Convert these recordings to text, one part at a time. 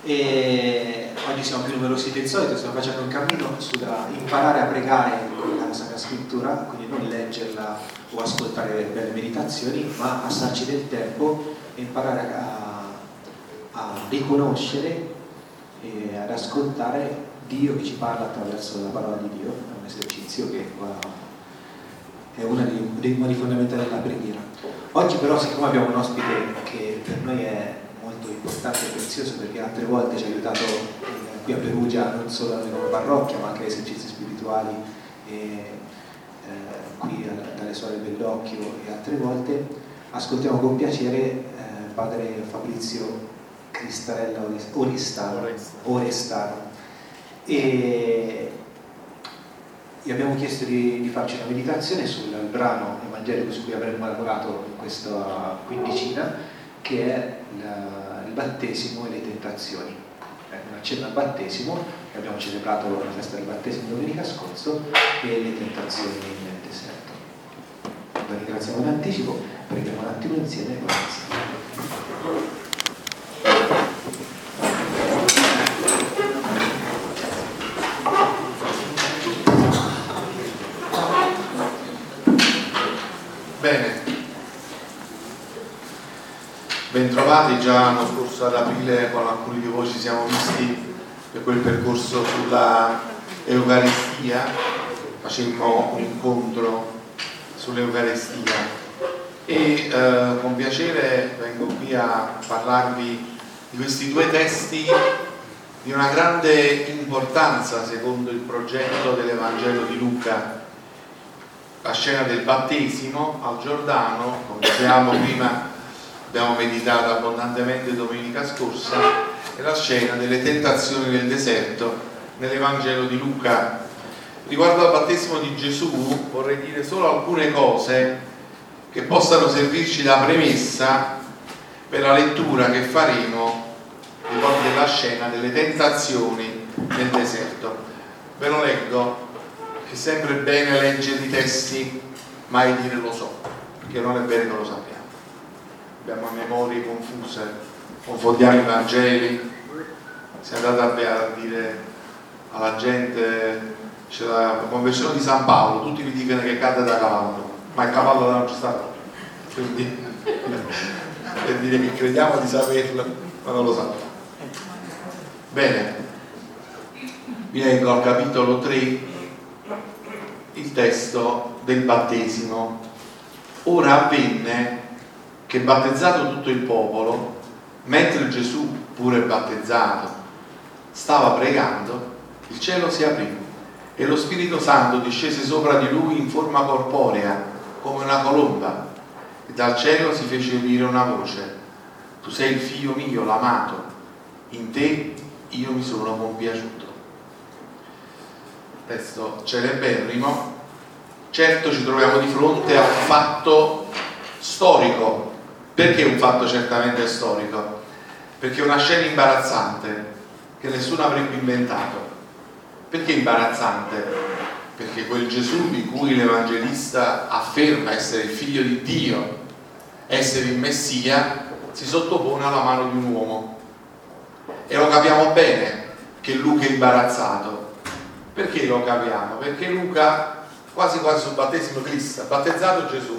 E oggi siamo più numerosi del solito, stiamo facendo un cammino sulla imparare a pregare con la Sacra Scrittura, quindi non leggerla o ascoltare belle meditazioni, ma passarci del tempo e imparare a riconoscere e ad ascoltare Dio che ci parla attraverso la parola di Dio. È un esercizio che è uno dei modi fondamentali della preghiera. Oggi però, siccome abbiamo un ospite che per noi è molto importante e prezioso, perché altre volte ci ha aiutato qui a Perugia, non solo come parrocchia ma anche esercizi spirituali qui dalle suore Bellocchio e altre volte, ascoltiamo con piacere padre Fabrizio Cristarella Orestano, e gli abbiamo chiesto di farci una meditazione sul brano evangelico su cui avremmo lavorato in questa quindicina, che è il battesimo e le tentazioni. Un accenno al battesimo, che abbiamo celebrato la festa del battesimo domenica scorso, e le tentazioni nel deserto. Vi ringraziamo in anticipo, preghiamo un attimo insieme e grazie. Bene, bentrovati. Già l'anno scorso ad aprile con alcuni di voi ci siamo visti per quel percorso sulla Eucaristia, facemmo un incontro sull'Eucaristia e con piacere vengo qui a parlarvi di questi due testi di una grande importanza secondo il progetto dell'Evangelo di Luca. La scena del battesimo al Giordano, come dicevamo prima, abbiamo meditato abbondantemente domenica scorsa, e la scena delle tentazioni nel deserto nell'Evangelo di Luca. Riguardo al battesimo di Gesù vorrei dire solo alcune cose che possano servirci da premessa per la lettura che faremo della scena delle tentazioni nel deserto. Ve lo leggo. È sempre bene leggere i testi, mai dire lo so, perché non è bene che lo sappiamo. Abbiamo memorie confuse, confondiamo i Vangeli. Si è andata a dire alla gente, c'è la conversione di San Paolo, tutti vi dicono che cade da cavallo, ma il cavallo non c'è stato. Quindi per dire che crediamo di saperlo, ma non lo sappiamo. Bene, vi leggo al capitolo 3 il testo del battesimo. Ora avvenne che, battezzato tutto il popolo, mentre Gesù, pure battezzato, stava pregando, il cielo si aprì e lo Spirito Santo discese sopra di lui in forma corporea, come una colomba, e dal cielo si fece udire una voce: tu sei il figlio mio, l'amato, in te io mi sono compiaciuto. Testo celeberrimo. Certo, ci troviamo di fronte a un fatto storico. Perché un fatto certamente storico? Perché è una scena imbarazzante che nessuno avrebbe inventato. Perché imbarazzante? Perché quel Gesù di cui l'Evangelista afferma essere il figlio di Dio, essere il Messia, si sottopone alla mano di un uomo. E lo capiamo bene che Luca è imbarazzato. Perché lo capiamo? Perché Luca, quasi sul battesimo Cristo, ha battezzato Gesù.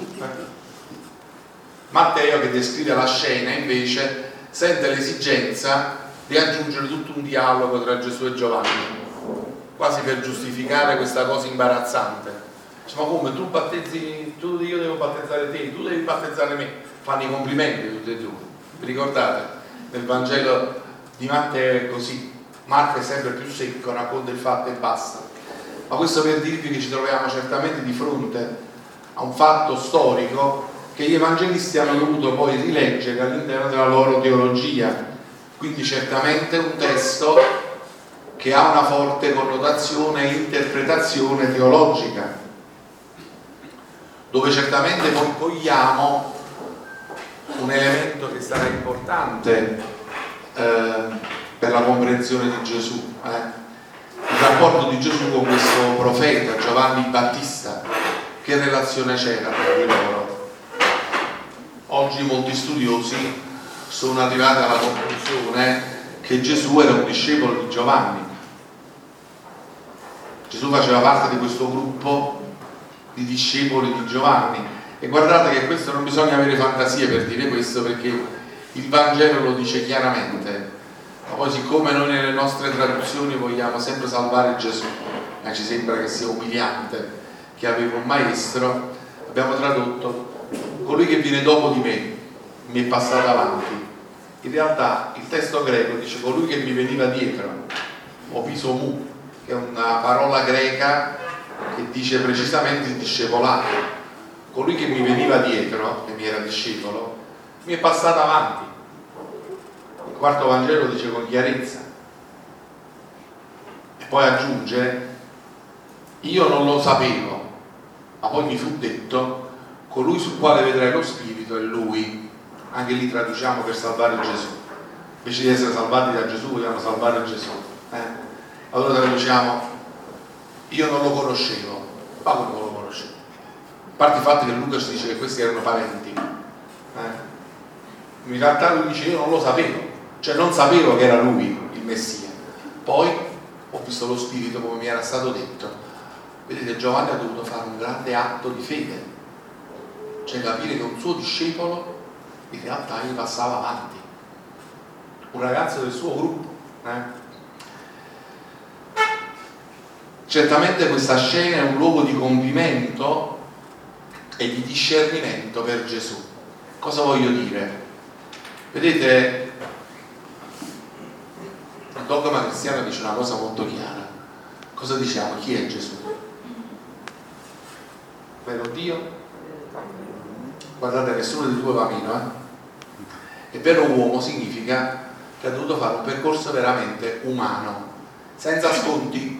Matteo, che descrive la scena, invece sente l'esigenza di aggiungere tutto un dialogo tra Gesù e Giovanni, quasi per giustificare questa cosa imbarazzante. Dice, ma come, tu battezzi, io devo battezzare te, tu devi battezzare me? Fanno i complimenti tutti e due. Vi ricordate? Nel Vangelo di Matteo è così. Marco è sempre più secco, racconta il fatto e basta. Ma questo per dirvi che ci troviamo certamente di fronte a un fatto storico che gli evangelisti hanno dovuto poi rileggere all'interno della loro teologia. Quindi certamente un testo che ha una forte connotazione e interpretazione teologica, dove certamente noi cogliamo un elemento che sarà importante per la comprensione di Gesù, il rapporto di Gesù con questo profeta Giovanni Battista. Che relazione c'era tra di loro? Oggi molti studiosi sono arrivati alla conclusione che Gesù era un discepolo di Giovanni. Gesù faceva parte di questo gruppo di discepoli di Giovanni, e guardate che questo non bisogna avere fantasia per dire questo, perché il Vangelo lo dice chiaramente. Ma poi, siccome noi nelle nostre traduzioni vogliamo sempre salvare Gesù, ci sembra che sia umiliante che avevo un maestro, abbiamo tradotto: colui che viene dopo di me mi è passato avanti. In realtà il testo greco dice colui che mi veniva dietro, o pisomù, che è una parola greca che dice precisamente il discepolato. Colui che mi veniva dietro, che mi era discepolo, mi è passato avanti. Il quarto Vangelo dice con chiarezza, e poi aggiunge: io non lo sapevo, ma poi mi fu detto: colui sul quale vedrai lo Spirito è lui. Anche lì traduciamo per salvare Gesù, invece di essere salvati da Gesù vogliamo salvare Gesù, allora traduciamo: io non lo conoscevo. Ma come non lo conoscevo? A parte il fatto che Luca ci dice che questi erano parenti, in realtà lui dice: io non lo sapevo, cioè non sapevo che era lui il Messia. Poi ho visto lo Spirito come mi era stato detto. Vedete, Giovanni ha dovuto fare un grande atto di fede, cioè capire che un suo discepolo in realtà gli passava avanti, un ragazzo del suo gruppo. Certamente questa scena è un luogo di compimento e di discernimento per Gesù. Cosa voglio dire? Vedete, il dogma cristiano dice una cosa molto chiara. Cosa diciamo? Chi è Gesù? Vero Dio? Guardate, nessuno dei due va meno, E vero uomo significa che ha dovuto fare un percorso veramente umano, senza sconti,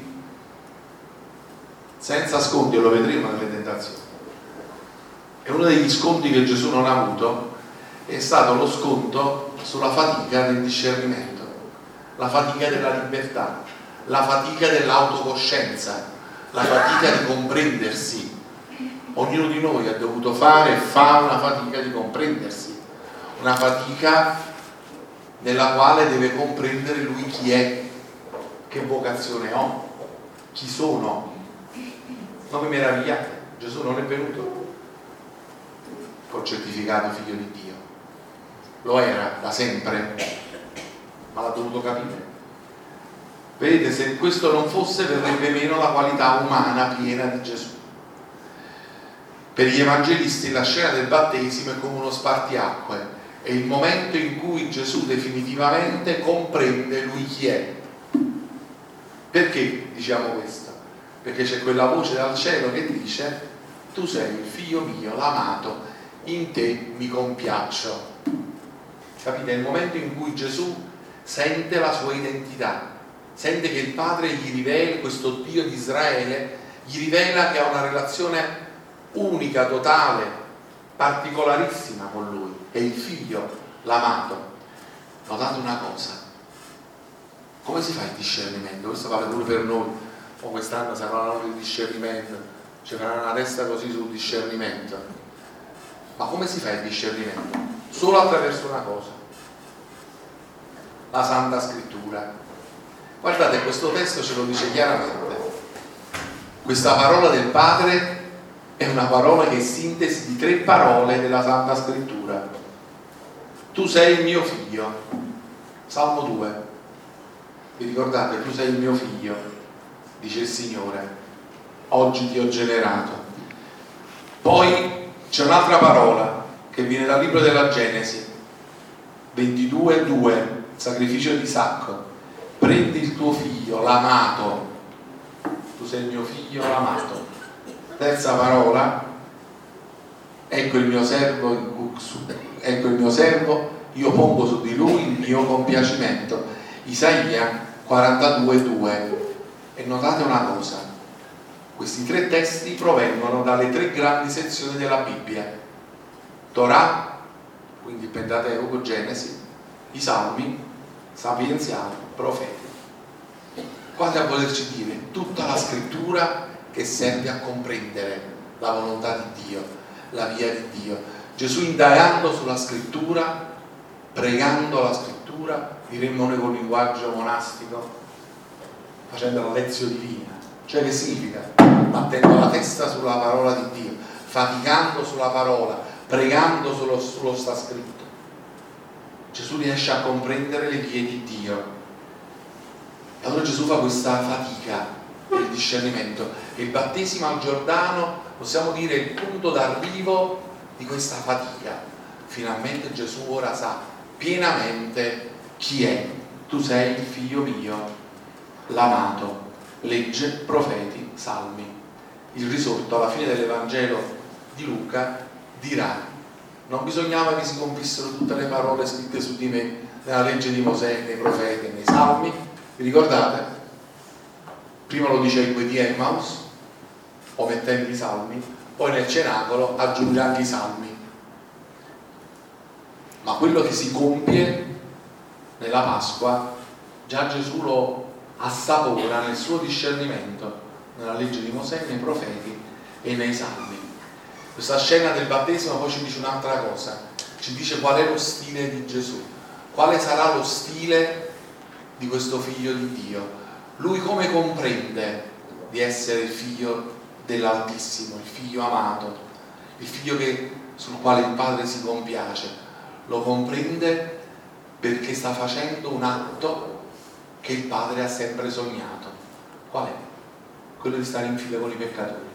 e lo vedremo nelle tentazioni. E uno degli sconti che Gesù non ha avuto è stato lo sconto sulla fatica del discernimento, la fatica della libertà, la fatica dell'autocoscienza, la fatica di comprendersi. Ognuno di noi ha dovuto fare e fa una fatica di comprendersi, una fatica nella quale deve comprendere lui chi è, che vocazione ho, chi sono. Non vi meravigliate, Gesù non è venuto certificato figlio di Dio, lo era da sempre, ma l'ha dovuto capire. Vedete, se questo non fosse, verrebbe meno la qualità umana piena di Gesù. Per gli evangelisti la scena del battesimo è come uno spartiacque, è il momento in cui Gesù definitivamente comprende lui chi è. Perché diciamo questo? Perché c'è quella voce dal cielo che dice: tu sei il figlio mio, l'amato, in te mi compiaccio. Capite? È il momento in cui Gesù sente la sua identità, sente che il Padre gli rivela, questo Dio di Israele gli rivela che ha una relazione unica, totale, particolarissima con lui, è il figlio, l'amato. Notate una cosa: come si fa il discernimento? Questo vale pure per noi. O quest'anno sarà l'anno del discernimento, ci faranno una testa così sul discernimento. Ma come si fa il discernimento? Solo attraverso una cosa: la Santa Scrittura. Guardate, questo testo ce lo dice chiaramente. Questa parola del Padre è una parola che è sintesi di 3 parole della Santa Scrittura. Tu sei il mio figlio, Salmo 2. Vi ricordate? Tu sei il mio figlio, dice il Signore, oggi ti ho generato. Poi c'è un'altra parola che viene dal libro della Genesi 22:2, sacrificio di Isacco: prendi il tuo figlio, l'amato. Tu sei il mio figlio, l'amato. Terza parola: ecco il mio servo, io pongo su di lui il mio compiacimento. Isaia 42:2. E notate una cosa: questi 3 testi provengono dalle 3 grandi sezioni della Bibbia: Torah, quindi Pentateuco, Genesi, i Salmi, sapienziali, profeti. Quasi a volerci dire tutta la scrittura che serve a comprendere la volontà di Dio, la via di Dio. Gesù, indagando sulla scrittura, pregando la scrittura, scrittura, diremmo noi con linguaggio monastico, facendo la lezione divina. Cioè, che significa? Battendo la testa sulla parola di Dio, faticando sulla parola, pregando sullo sta scritto. Gesù riesce a comprendere le vie di Dio. E allora Gesù fa questa fatica del discernimento. E il battesimo al Giordano, possiamo dire, è il punto d'arrivo di questa fatica. Finalmente Gesù ora sa pienamente chi è. Tu sei il figlio mio, l'amato. Legge, profeti, salmi. Il risorto alla fine dell'Evangelo di Luca dirà: non bisognava che si compissero tutte le parole scritte su di me nella legge di Mosè, nei profeti e nei salmi. Vi ricordate? Prima lo dice ai due di Emmaus, omettendo i salmi, poi nel cenacolo aggiungerà i salmi. Ma quello che si compie nella Pasqua, già Gesù lo assapora nel suo discernimento, nella legge di Mosè, nei profeti e nei salmi. Questa scena del battesimo poi ci dice un'altra cosa, ci dice qual è lo stile di Gesù, quale sarà lo stile di questo figlio di Dio. Lui come comprende di essere il figlio dell'Altissimo, il figlio amato, il figlio sul quale il Padre si compiace? Lo comprende perché sta facendo un atto che il Padre ha sempre sognato. Qual è? Quello di stare in fila con i peccatori.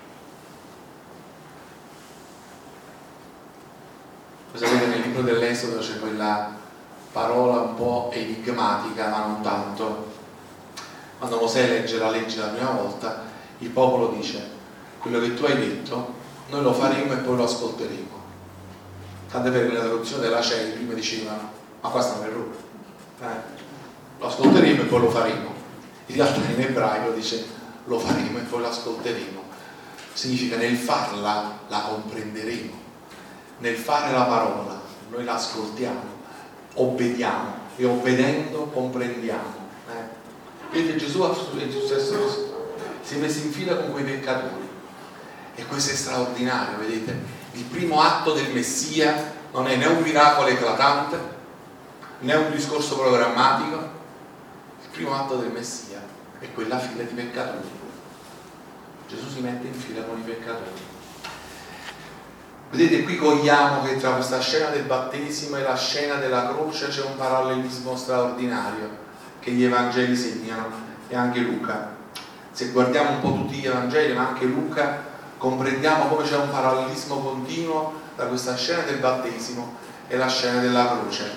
Voi sapete, nel libro dell'Esodo c'è quella parola un po' enigmatica, ma non tanto. Quando Mosè legge la legge la prima volta, il popolo dice: quello che tu hai detto noi lo faremo e poi lo ascolteremo. Tant'è vero che nella traduzione della CEI prima dicevano: ma qua sta un errore, lo ascolteremo e poi lo faremo. In realtà in ebraico dice: lo faremo e poi lo ascolteremo. Significa, nel farla la comprenderemo, nel fare la parola noi la ascoltiamo, obbediamo e obbedendo comprendiamo. Vedete, Gesù si è messo in fila con quei peccatori, e questo è straordinario. Vedete, il primo atto del Messia non è né un miracolo eclatante né un discorso programmatico. Il primo atto del Messia è quella fila di peccatori. Gesù si mette in fila con i peccatori. Vedete, qui cogliamo che tra questa scena del battesimo e la scena della croce c'è un parallelismo straordinario che gli Evangeli segnano, e anche Luca. Se guardiamo un po' tutti gli Evangeli, ma anche Luca, comprendiamo come c'è un parallelismo continuo tra questa scena del battesimo e la scena della croce.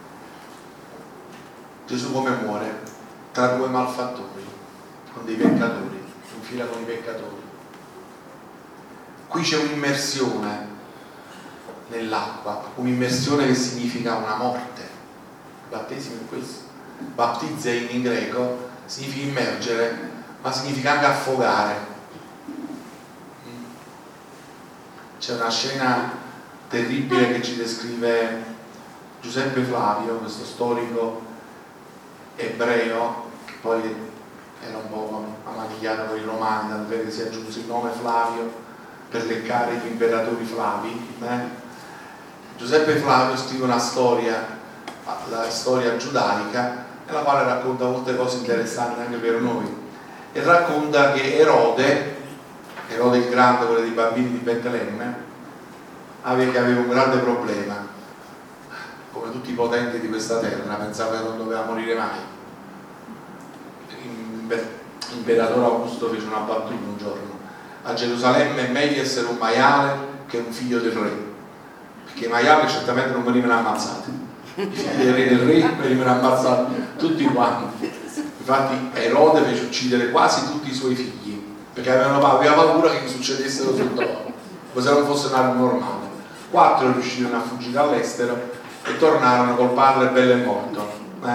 Gesù come muore? Tra due malfattori, con dei peccatori, in fila con i peccatori. Qui c'è un'immersione nell'acqua, un'immersione che significa una morte. Il battesimo è questo. Baptizze in greco significa immergere, ma significa anche affogare. C'è una scena terribile che ci descrive Giuseppe Flavio, questo storico ebreo che poi era un po' amanigliato con i romani, tant'è che si aggiunse il nome Flavio per leccare gli imperatori Flavi. Giuseppe Flavio scrive una storia, la storia giudaica, nella quale racconta molte cose interessanti anche per noi, e racconta che Erode il Grande, quello dei bambini di Betlemme, aveva un grande problema. Come tutti i potenti di questa terra, pensava che non doveva morire mai. L'imperatore Augusto fece una battuta un giorno: a Gerusalemme è meglio essere un maiale che un figlio del re, perché i maiali certamente non venivano ammazzati, i figli del re venivano ammazzati tutti quanti. Infatti Erode fece uccidere quasi tutti i suoi figli perché aveva paura che gli succedessero sotto loro, come se non fosse un anno normale. 4 riuscirono a fuggire all'estero e tornarono col padre bello e morto.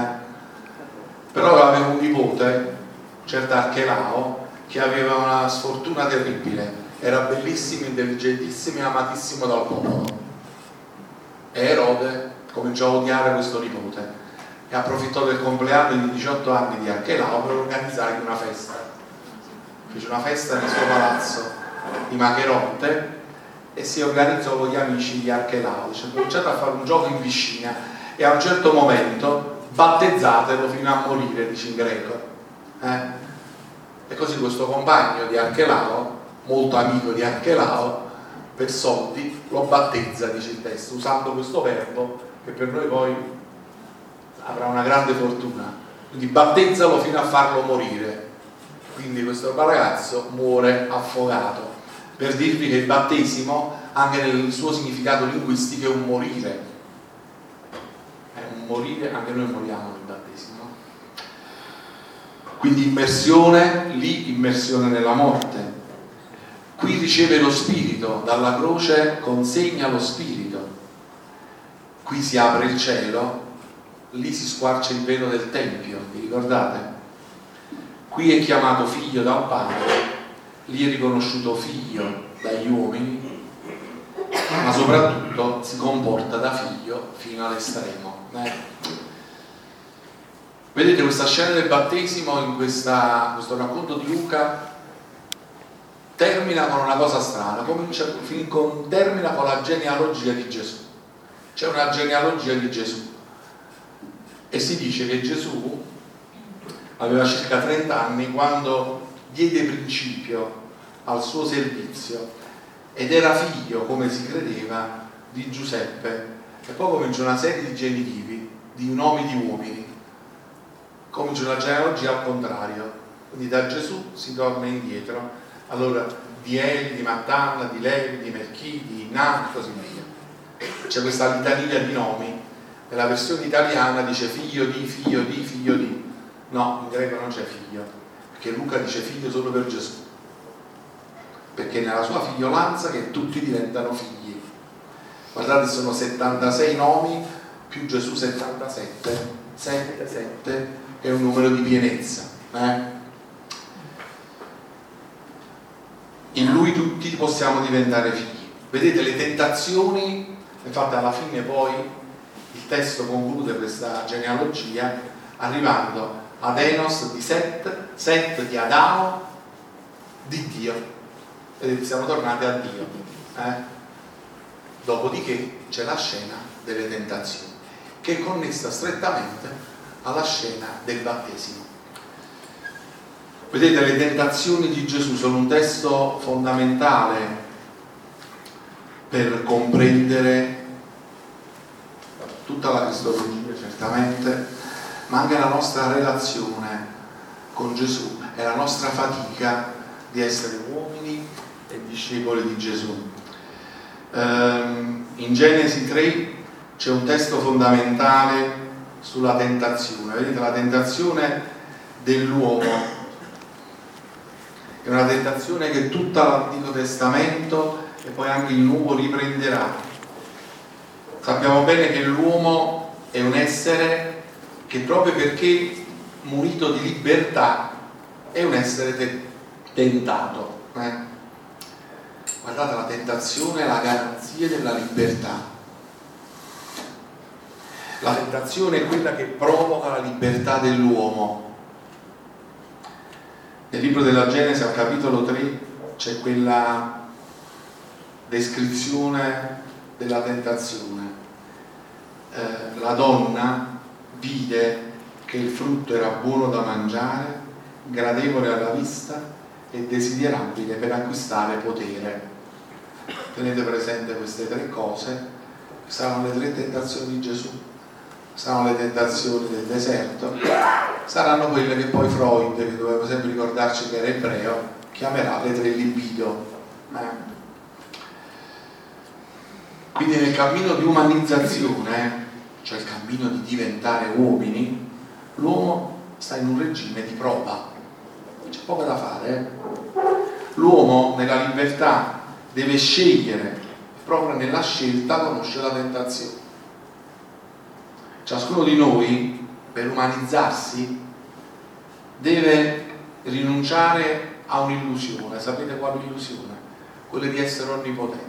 Però aveva un nipote, certo Archelao, che aveva una sfortuna terribile, era bellissimo, intelligentissimo e amatissimo dal popolo, e Erode cominciò a odiare questo nipote e approfittò del compleanno di 18 anni di Archelao per organizzargli una festa. Fece una festa nel suo palazzo di Macheronte e si organizzò con gli amici di Archelao. Cominciato a fare un gioco in piscina e a un certo momento battezzatelo fino a morire, dice in greco. E così questo compagno di Archelao, molto amico di Archelao, per soldi lo battezza, dice il testo, usando questo verbo che per noi poi avrà una grande fortuna. Quindi battezzalo fino a farlo morire. Quindi questo ragazzo muore affogato, per dirvi che il battesimo, anche nel suo significato linguistico, è un morire. È un morire, anche noi moriamo nel battesimo. Quindi immersione, lì immersione nella morte. Qui riceve lo Spirito, dalla croce consegna lo Spirito. Qui si apre il cielo, lì si squarcia il velo del Tempio, vi ricordate? Qui è chiamato figlio dal Padre, lì è riconosciuto figlio dagli uomini, ma soprattutto si comporta da figlio fino all'estremo. Vedete questa scena del battesimo in questo racconto di Luca termina con una cosa strana, termina con la genealogia di Gesù. C'è una genealogia di Gesù e si dice che Gesù aveva circa 30 anni quando diede principio al suo servizio ed era figlio, come si credeva, di Giuseppe, e poi comincia una serie di genitivi, di nomi di uomini, comincia una genealogia al contrario, quindi da Gesù si torna indietro. Allora di Eli, di Mattanna, di Levi, di Melchi, di Inna e così via. C'è questa litania di nomi. Nella versione italiana dice figlio di, figlio di, figlio di. No, in greco non c'è figlio, perché Luca dice figlio solo per Gesù, perché nella sua figliolanza che tutti diventano figli. Guardate, sono 76 nomi più Gesù 77. 7 è un numero di pienezza. In lui tutti possiamo diventare figli. Vedete le tentazioni, infatti alla fine poi il testo conclude questa genealogia arrivando ad Enos di Set di Adamo, di Dio. Vedete, siamo tornati a Dio. Dopodiché c'è la scena delle tentazioni, che è connessa strettamente alla scena del battesimo. Vedete, le tentazioni di Gesù sono un testo fondamentale per comprendere tutta la cristologia, certamente, ma anche la nostra relazione con Gesù e la nostra fatica di essere uomini e discepoli di Gesù. In Genesi 3 c'è un testo fondamentale sulla tentazione. Vedete, la tentazione dell'uomo è una tentazione che tutto l'Antico Testamento e poi anche il Nuovo riprenderà. Sappiamo bene che l'uomo è un essere che, proprio perché munito di libertà, è un essere tentato. Guardate, la tentazione è la garanzia della libertà. La tentazione è quella che provoca la libertà dell'uomo. Nel libro della Genesi, al capitolo 3, c'è quella descrizione della tentazione. La donna vide che il frutto era buono da mangiare, gradevole alla vista e desiderabile per acquistare potere. Tenete presente queste tre cose, saranno le tre tentazioni di Gesù, saranno le tentazioni del deserto, saranno quelle che poi Freud, che doveva sempre ricordarci che era ebreo, chiamerà le tre libido. Quindi nel cammino di umanizzazione, cioè il cammino di diventare uomini, l'uomo sta in un regime di prova, c'è poco da fare. L'uomo nella libertà deve scegliere, proprio nella scelta conosce la tentazione. Ciascuno di noi, per umanizzarsi, deve rinunciare a un'illusione. Sapete quale illusione? Quella di essere onnipotenti.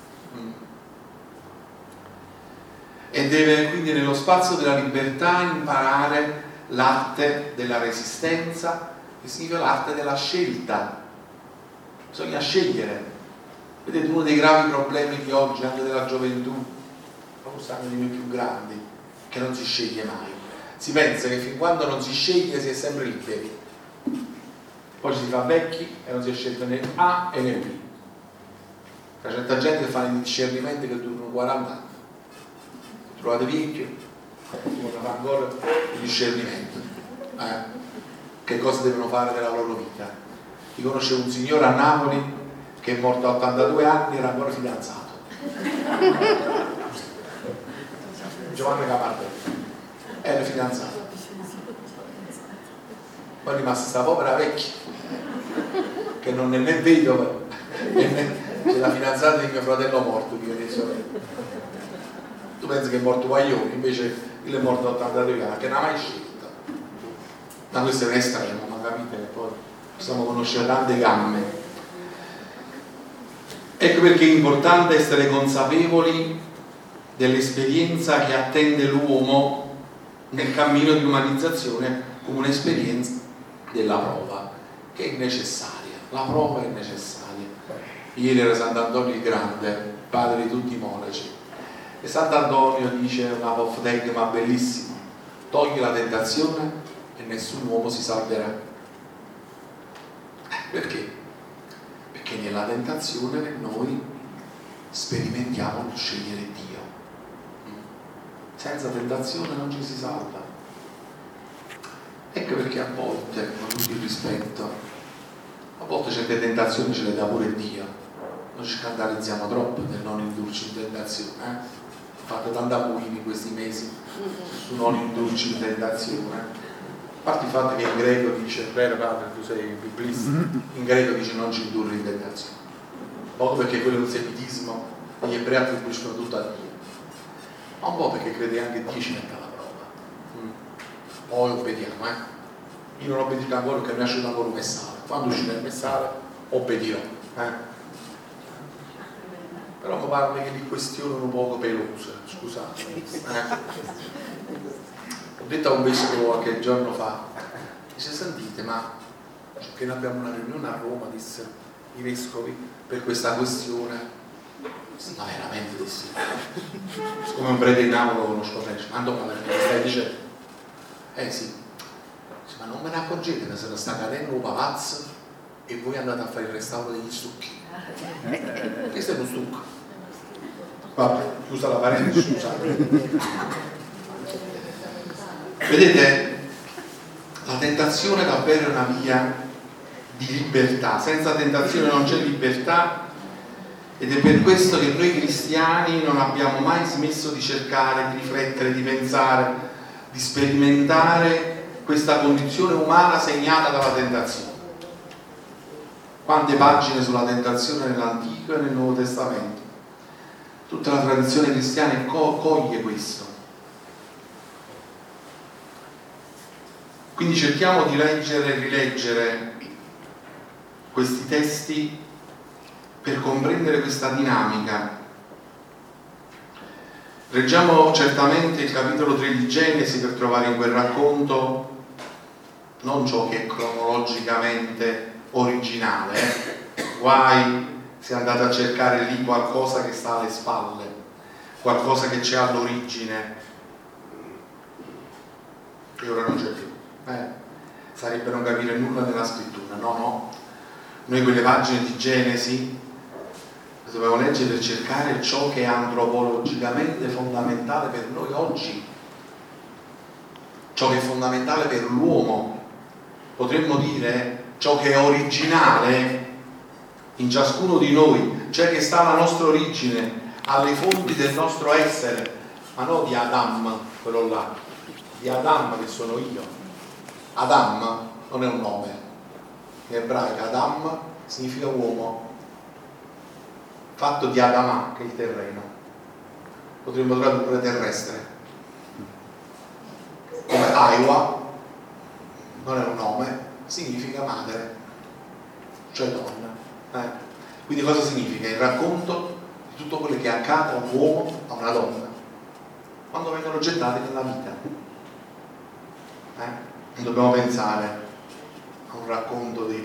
E deve quindi nello spazio della libertà imparare l'arte della resistenza, che significa l'arte della scelta. Bisogna scegliere. Vedete, uno dei gravi problemi di oggi, anche della gioventù, forse anche dei più grandi, che non si sceglie mai. Si pensa che fin quando non si sceglie si è sempre liberi, poi ci si fa vecchi e non si è scelto né A e né B. C'è certa gente che fa i discernimenti che durano 40 anni. Trovate vecchio, uno fa ancora il discernimento. Che cosa devono fare della loro vita? Io conoscevo un signore a Napoli che è morto a 82 anni e era ancora fidanzato. Giovanni Capardelli era fidanzato. Poi è rimasta sta povera vecchia che non è né vedova c'è la fidanzata di mio fratello morto, di mia sorella. Tu pensi che è morto Guaglione, invece lui è morto a 82 anni, che non ha mai scelto. Ma questo è un estremo, ma capite? Poi possiamo conoscere tante gamme. Ecco perché è importante essere consapevoli dell'esperienza che attende l'uomo nel cammino di umanizzazione come un'esperienza della prova, che è necessaria. La prova è necessaria. Ieri era Sant'Antonio il Grande, padre di tutti i monaci, e Sant'Antonio dice una apotegma bellissima: togli la tentazione e nessun uomo si salverà. Perché? Perché nella tentazione noi sperimentiamo lo scegliere Dio. Senza tentazione non ci si salva. Ecco perché a volte, con tutto il rispetto, a volte certe tentazioni ce le dà pure Dio. Noi ci scandalizziamo troppo del non indurci in tentazione. Fate tanta buini in questi mesi su non indurci in tentazione. A parte il fatto che in greco dice, vero padre, tu sei biblista, in greco dice non ci indurre in tentazione. Poco perché quello è un semitismo, e gli ebrei attribuiscono tutto a Dio. Ma un po' perché crede anche Dio ci mette alla prova. Poi obbediamo, Io non obbedisco ancora perché mi nasce ancora un messaggio. Quando uscirà il messaggio, obbedirò. Però mi pare che li questionano un poco pelose, scusate. Ho detto a un vescovo qualche giorno fa, dice, sentite, ma che noi abbiamo una riunione a Roma, dissero i vescovi, per questa questione. Ma veramente dissi, siccome un prete di Napoli lo conosco bene, ma domani mi stai dicendo? Sì. Ma non me ne accorgete che se ne sta cadendo un palazzo e voi andate a fare il restauro degli stucchi? Questo è uno stucco. Vabbè, chiusa la parentesi, scusate. Vedete, la tentazione davvero è una via di libertà. Senza tentazione non c'è libertà, ed è per questo che noi cristiani non abbiamo mai smesso di cercare, di riflettere, di pensare, di sperimentare questa condizione umana segnata dalla tentazione. Quante pagine sulla tentazione nell'Antico e nel Nuovo Testamento. Tutta la tradizione cristiana coglie questo. Quindi cerchiamo di leggere e rileggere questi testi per comprendere questa dinamica. Leggiamo certamente il capitolo 3 di Genesi per trovare in quel racconto non ciò che è cronologicamente originale, guai se andate a cercare lì qualcosa che sta alle spalle, qualcosa che c'è all'origine, che ora non c'è più. Sarebbe non capire nulla della scrittura. No, noi quelle pagine di Genesi le dobbiamo leggere per cercare ciò che è antropologicamente fondamentale per noi oggi, ciò che è fondamentale per l'uomo, potremmo dire ciò che è originale in ciascuno di noi, cioè che sta alla nostra origine, alle fonti del nostro essere, ma non di Adam, quello là, di Adam che sono io. Adam non è un nome, in ebraico Adam significa uomo, fatto di Adama, che è il terreno, potremmo tradurre terrestre. Come Aiwa non è un nome, significa madre, cioè donna. Quindi cosa significa? Il racconto di tutto quello che accade a un uomo, a una donna, quando vengono gettati nella vita. Non dobbiamo pensare a un racconto dei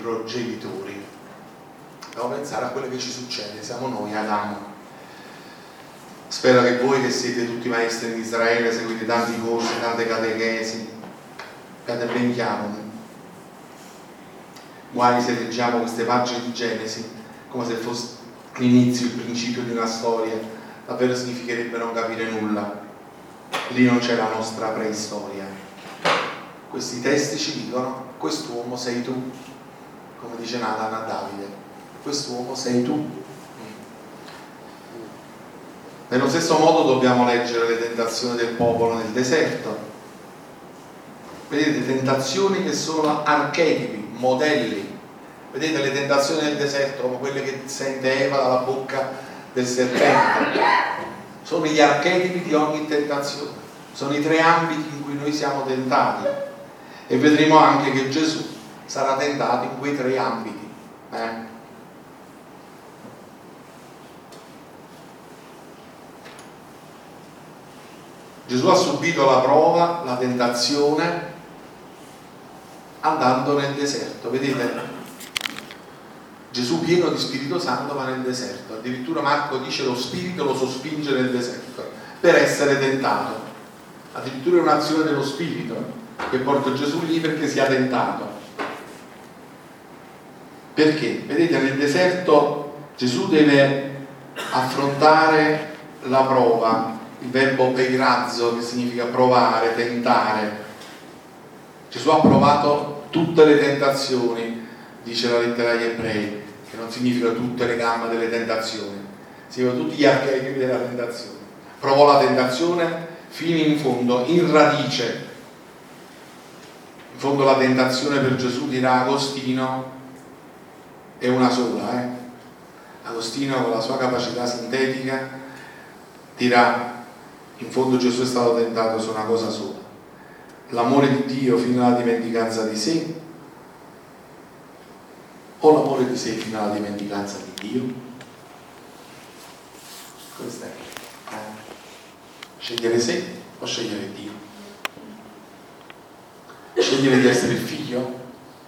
progenitori, dobbiamo pensare a quello che ci succede, siamo noi, Adamo. Spero che voi che siete tutti maestri in Israele, seguite tanti corsi, tante catechesi, abbiate ben chiaro. Guai se leggiamo queste pagine di Genesi come se fosse l'inizio, il principio di una storia, davvero significherebbe non capire nulla. Lì non c'è la nostra preistoria. Questi testi ci dicono: quest'uomo sei tu, come dice Nathan a Davide, quest'uomo sei tu. Nello stesso modo dobbiamo leggere le tentazioni del popolo nel deserto. Vedete, tentazioni che sono archetipi, modelli. Vedete le tentazioni del deserto come quelle che sente Eva dalla bocca del serpente. Sono gli archetipi di ogni tentazione. Sono i 3 ambiti in cui noi siamo tentati. E vedremo anche che Gesù sarà tentato in quei 3 ambiti. Gesù ha subito la prova, la tentazione, andando nel deserto. Vedete? Gesù pieno di Spirito Santo va nel deserto. Addirittura Marco dice lo Spirito lo sospinge nel deserto per essere tentato. Addirittura è un'azione dello Spirito che porta Gesù lì perché sia tentato. Perché? Vedete, nel deserto Gesù deve affrontare la prova. Il verbo peirazzo, che significa provare, tentare. Gesù ha provato tutte le tentazioni, dice la lettera agli Ebrei, che non significa tutte le gambe delle tentazioni, significa tutti gli archetipi della tentazione. Provò la tentazione fino in fondo, in radice. In fondo la tentazione per Gesù, dirà Agostino, è una sola. Agostino, con la sua capacità sintetica, dirà: in fondo Gesù è stato tentato su una cosa sola, l'amore di Dio fino alla dimenticanza di sé, o l'amore di sé fino alla dimenticanza di Dio? Questo è. Scegliere sé o scegliere Dio? Scegliere di essere il figlio?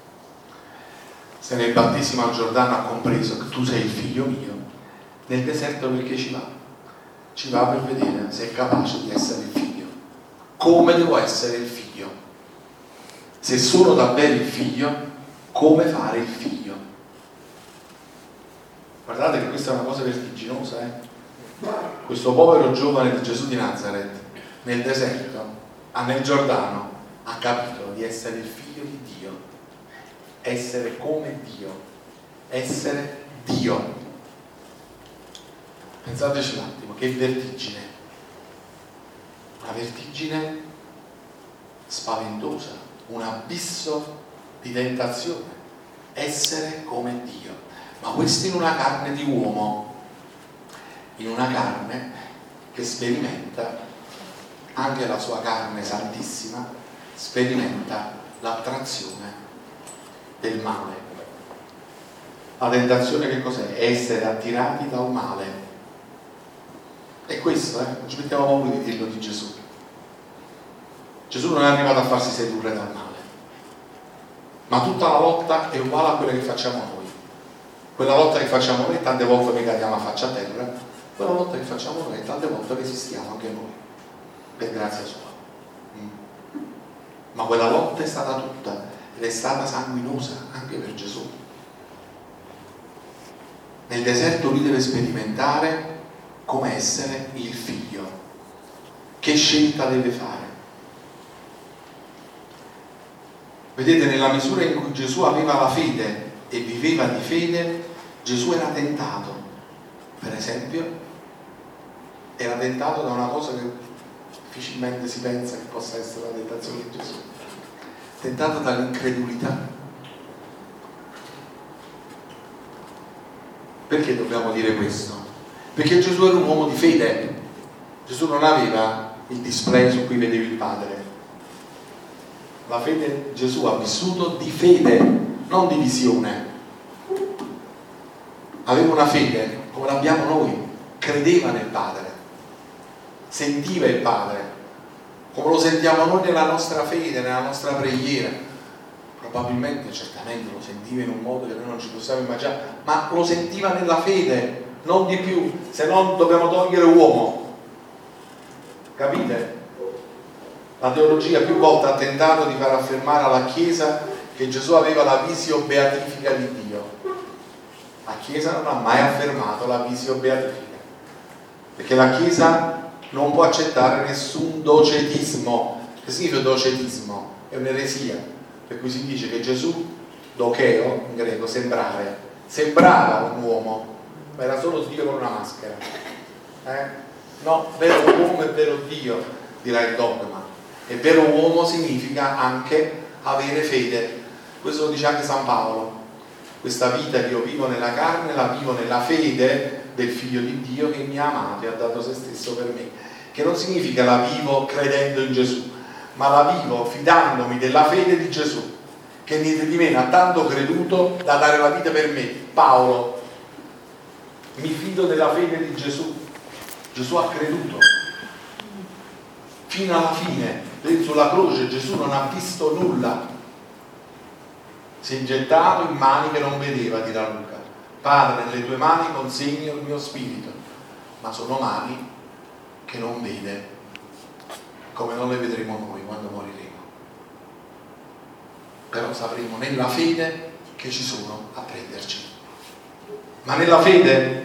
Se nel battesimo al Giordano ha compreso che tu sei il figlio mio, nel deserto perché ci va? Ci va per vedere se è capace di essere il figlio. Come devo essere il figlio? Se sono davvero il figlio, come fare il figlio? Guardate che questa è una cosa vertiginosa. Questo povero giovane di Gesù di Nazareth nel deserto, nel Giordano, ha capito di essere il figlio di Dio, essere come Dio, essere Dio. Pensateci un attimo, che vertigine, una vertigine spaventosa, un abisso di tentazione, essere come Dio, ma questo in una carne di uomo, in una carne che sperimenta, anche la sua carne santissima, sperimenta l'attrazione del male. La tentazione che cos'è? Essere attirati dal male. E questo, non ci mettiamo paura di dirlo di Gesù. Gesù non è arrivato a farsi sedurre dal male, ma tutta la lotta è uguale a quella che facciamo noi. Quella lotta che facciamo noi tante volte che cadiamo a faccia a terra, quella lotta che facciamo noi tante volte resistiamo anche noi, per grazia sua. Ma quella lotta è stata tutta, ed è stata sanguinosa anche per Gesù. Nel deserto lui deve sperimentare come essere il figlio. Che scelta deve fare? Vedete, nella misura in cui Gesù aveva la fede e viveva di fede, Gesù era tentato. Per esempio, era tentato da una cosa che difficilmente si pensa che possa essere la tentazione di Gesù. Tentato dall'incredulità. Perché dobbiamo dire questo? Perché Gesù era un uomo di fede. Gesù non aveva il display su cui vedevi il Padre. La fede, Gesù ha vissuto di fede, non di visione. Aveva una fede come l'abbiamo noi, credeva nel Padre, sentiva il Padre, come lo sentiamo noi nella nostra fede, nella nostra preghiera. Probabilmente, certamente lo sentiva in un modo che noi non ci possiamo immaginare, ma lo sentiva nella fede, non di più, se non dobbiamo togliere uomo. Capite? La teologia più volte ha tentato di far affermare alla Chiesa che Gesù aveva la visio beatifica di Dio. La Chiesa non ha mai affermato la visio beatifica, perché la Chiesa non può accettare nessun docetismo. Che significa docetismo? È un'eresia, per cui si dice che Gesù, dokeo in greco, sembrava un uomo, ma era solo Dio con una maschera. No, vero uomo e vero Dio, dirà il dogma. E vero uomo significa anche avere fede. Questo lo dice anche San Paolo. Questa vita che io vivo nella carne la vivo nella fede del Figlio di Dio che mi ha amato e ha dato se stesso per me. Che non significa la vivo credendo in Gesù, ma la vivo fidandomi della fede di Gesù, che niente di meno ha tanto creduto da dare la vita per me. Paolo: mi fido della fede di Gesù. Gesù ha creduto fino alla fine. Sulla croce Gesù non ha visto nulla, si è gettato in mani che non vedeva, dirà Luca. Padre, nelle tue mani consegno il mio spirito, ma sono mani che non vede, come non le vedremo noi quando moriremo. Però sapremo nella fede che ci sono a prenderci. Ma nella fede,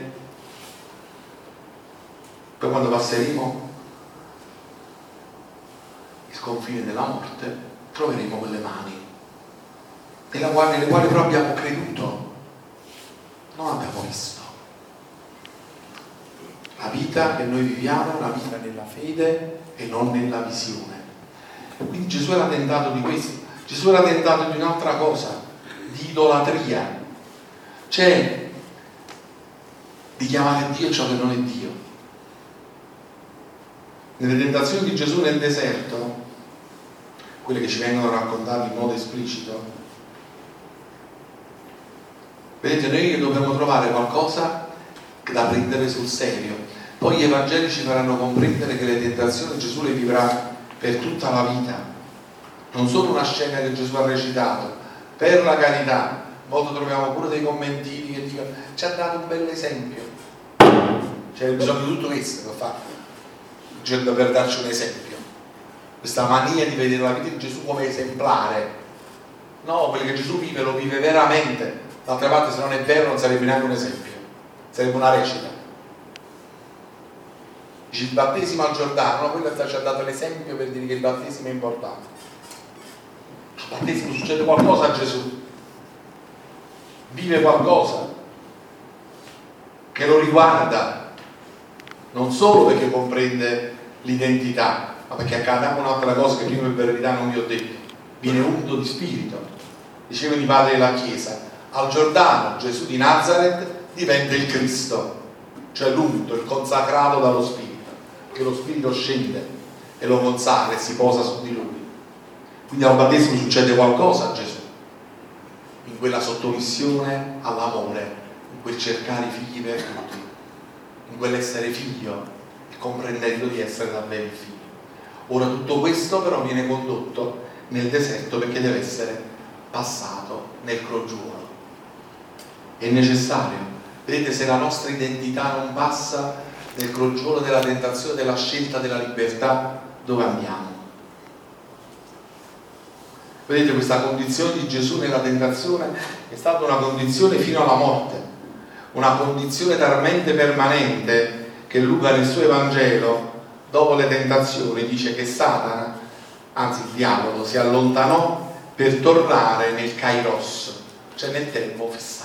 poi quando passeremo il confine della morte, troveremo quelle mani nelle quali però abbiamo creduto, non abbiamo visto. La vita che noi viviamo è una vita nella fede e non nella visione. Quindi Gesù era tentato di questo. Gesù era tentato di un'altra cosa, di idolatria, cioè di chiamare Dio ciò che non è Dio. Nelle tentazioni di Gesù nel deserto, quelle che ci vengono raccontate in modo esplicito, vedete, noi dobbiamo trovare qualcosa da prendere sul serio. Poi gli evangeli ci faranno comprendere che le tentazioni Gesù le vivrà per tutta la vita. Non sono una scena che Gesù ha recitato, per la carità. A volte troviamo pure dei commentini che dicono: ci ha dato un bel esempio. C'è bisogno di tutto questo per fare, per darci un esempio. Questa mania di vedere la vita di Gesù come esemplare. No, quello che Gesù vive lo vive veramente. D'altra parte, se non è vero, non sarebbe neanche un esempio, sarebbe una recita. Dice il battesimo al Giordano, no? Quello ci ha dato l'esempio per dire che il battesimo è importante. Al battesimo succede qualcosa a Gesù, vive qualcosa che lo riguarda, non solo perché comprende l'identità, ma perché accade anche un'altra cosa che prima per verità non vi ho detto: viene unto di spirito. Dicevano i padri della Chiesa, al Giordano Gesù di Nazareth diventa il Cristo, cioè l'unto, il consacrato dallo Spirito, che lo Spirito scende e lo consacra e si posa su di lui. Quindi al battesimo succede qualcosa a Gesù, in quella sottomissione all'amore, in quel cercare i figli perduti, in quell'essere figlio e comprendendo di essere davvero il figlio. Ora tutto questo però viene condotto nel deserto perché deve essere passato nel crogiuolo. È necessario. Vedete, se la nostra identità non passa nel crogiuolo della tentazione, della scelta della libertà, dove andiamo? Vedete, questa condizione di Gesù nella tentazione è stata una condizione fino alla morte, una condizione talmente permanente che Luca nel suo Evangelo, dopo le tentazioni, dice che Satana, anzi il diavolo, si allontanò per tornare nel kairos, cioè nel tempo fissato.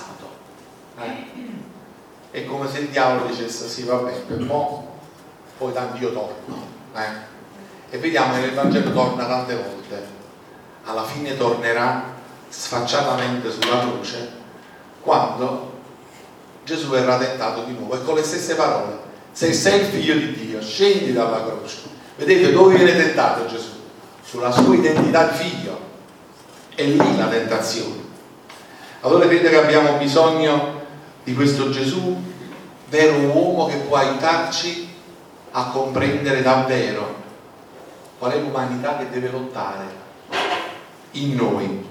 È come se il diavolo dicesse: sì, vabbè, per mo', poi tanto io torno. E vediamo che nel Vangelo torna tante volte. Alla fine tornerà sfacciatamente sulla croce, quando Gesù verrà tentato di nuovo, e con le stesse parole: se sei il figlio di Dio, scendi dalla croce. Vedete dove viene tentato Gesù? Sulla sua identità di figlio. È lì la tentazione. Allora vedete che abbiamo bisogno di questo Gesù, vero uomo, che può aiutarci a comprendere davvero qual è l'umanità che deve lottare in noi.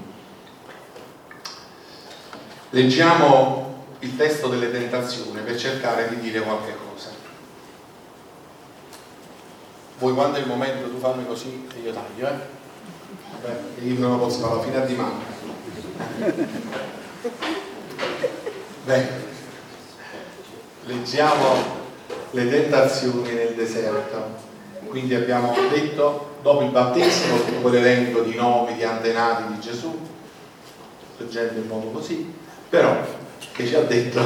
Leggiamo il testo delle tentazioni per cercare di dire qualche cosa. Voi quando è il momento tu fammi così e io taglio, Beh, io non lo posso fare, fino a di mano. Beh, leggiamo le tentazioni nel deserto. Quindi abbiamo detto, dopo il battesimo, tutto quell'elenco di nomi, di antenati di Gesù, leggendo in modo così, però che ci ha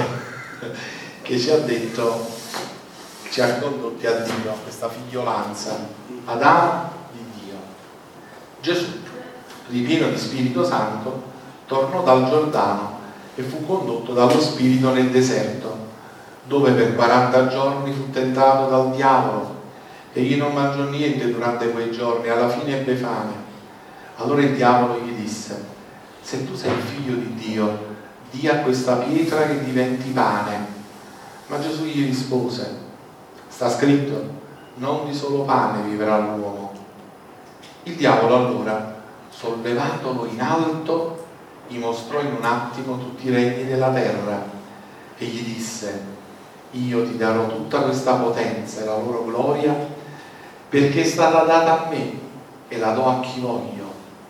condotti a Dio, questa figliolanza, Adamo di Dio. Gesù, ripieno di Spirito Santo, tornò dal Giordano e fu condotto dallo Spirito nel deserto, dove per 40 giorni fu tentato dal diavolo. Egli non mangiò niente durante quei giorni, alla fine ebbe fame. Allora il diavolo gli disse: se tu sei il figlio di Dio, di a questa pietra che diventi pane. Ma Gesù gli rispose: sta scritto, non di solo pane vivrà l'uomo. Il diavolo allora, sollevatolo in alto, gli mostrò in un attimo tutti i regni della terra e gli disse: io ti darò tutta questa potenza e la loro gloria, perché è stata data a me e la do a chi voglio.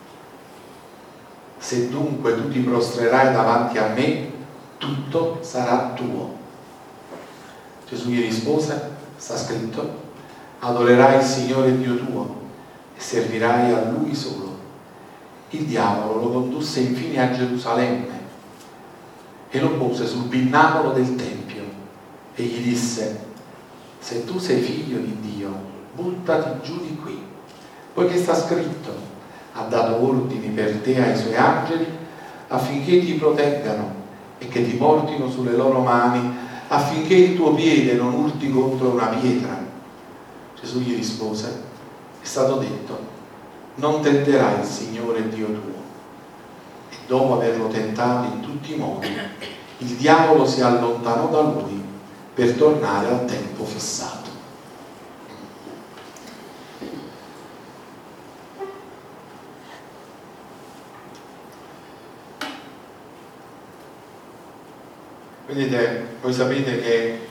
Se dunque tu ti prostrerai davanti a me, tutto sarà tuo. Gesù gli rispose: sta scritto, adorerai il Signore Dio tuo e servirai a Lui solo. Il diavolo lo condusse infine a Gerusalemme e lo pose sul pinnacolo del Tempio e gli disse: se tu sei figlio di Dio, buttati giù di qui, poiché sta scritto, ha dato ordini per te ai suoi angeli affinché ti proteggano e che ti portino sulle loro mani, affinché il tuo piede non urti contro una pietra. Gesù gli rispose: è stato detto, non tenterai il Signore Dio tuo. E dopo averlo tentato in tutti i modi, il diavolo si allontanò da lui per tornare al tempo fissato. Vedete, voi sapete che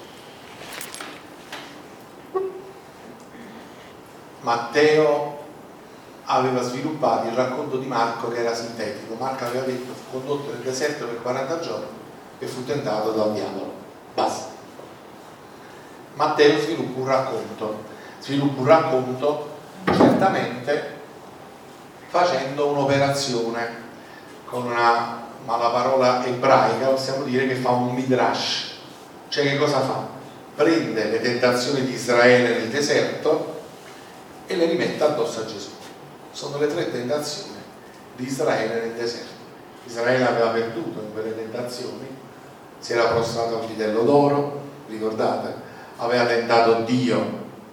Matteo aveva sviluppato il racconto di Marco che era sintetico. Marco aveva detto: fu condotto nel deserto per 40 giorni e fu tentato dal diavolo. Basta. Matteo sviluppa un racconto certamente facendo un'operazione con una mala parola ebraica, possiamo dire che fa un midrash. Cioè, che cosa fa? Prende le tentazioni di Israele nel deserto e le rimette addosso a Gesù. Sono le 3 tentazioni di Israele nel deserto. Israele aveva perduto in quelle tentazioni, si era prostrato al vitello d'oro, ricordate? Aveva tentato Dio,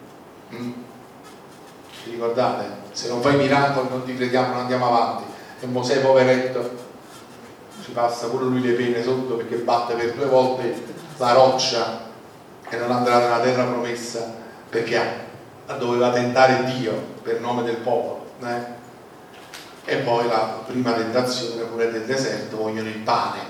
vi ricordate? Se non fai miracoli non ti crediamo, non andiamo avanti. E Mosè, poveretto, ci passa pure lui le pene sotto perché batte per 2 volte la roccia e non andrà nella terra promessa perché doveva tentare Dio per nome del popolo, E poi la prima tentazione pure del deserto, vogliono il pane,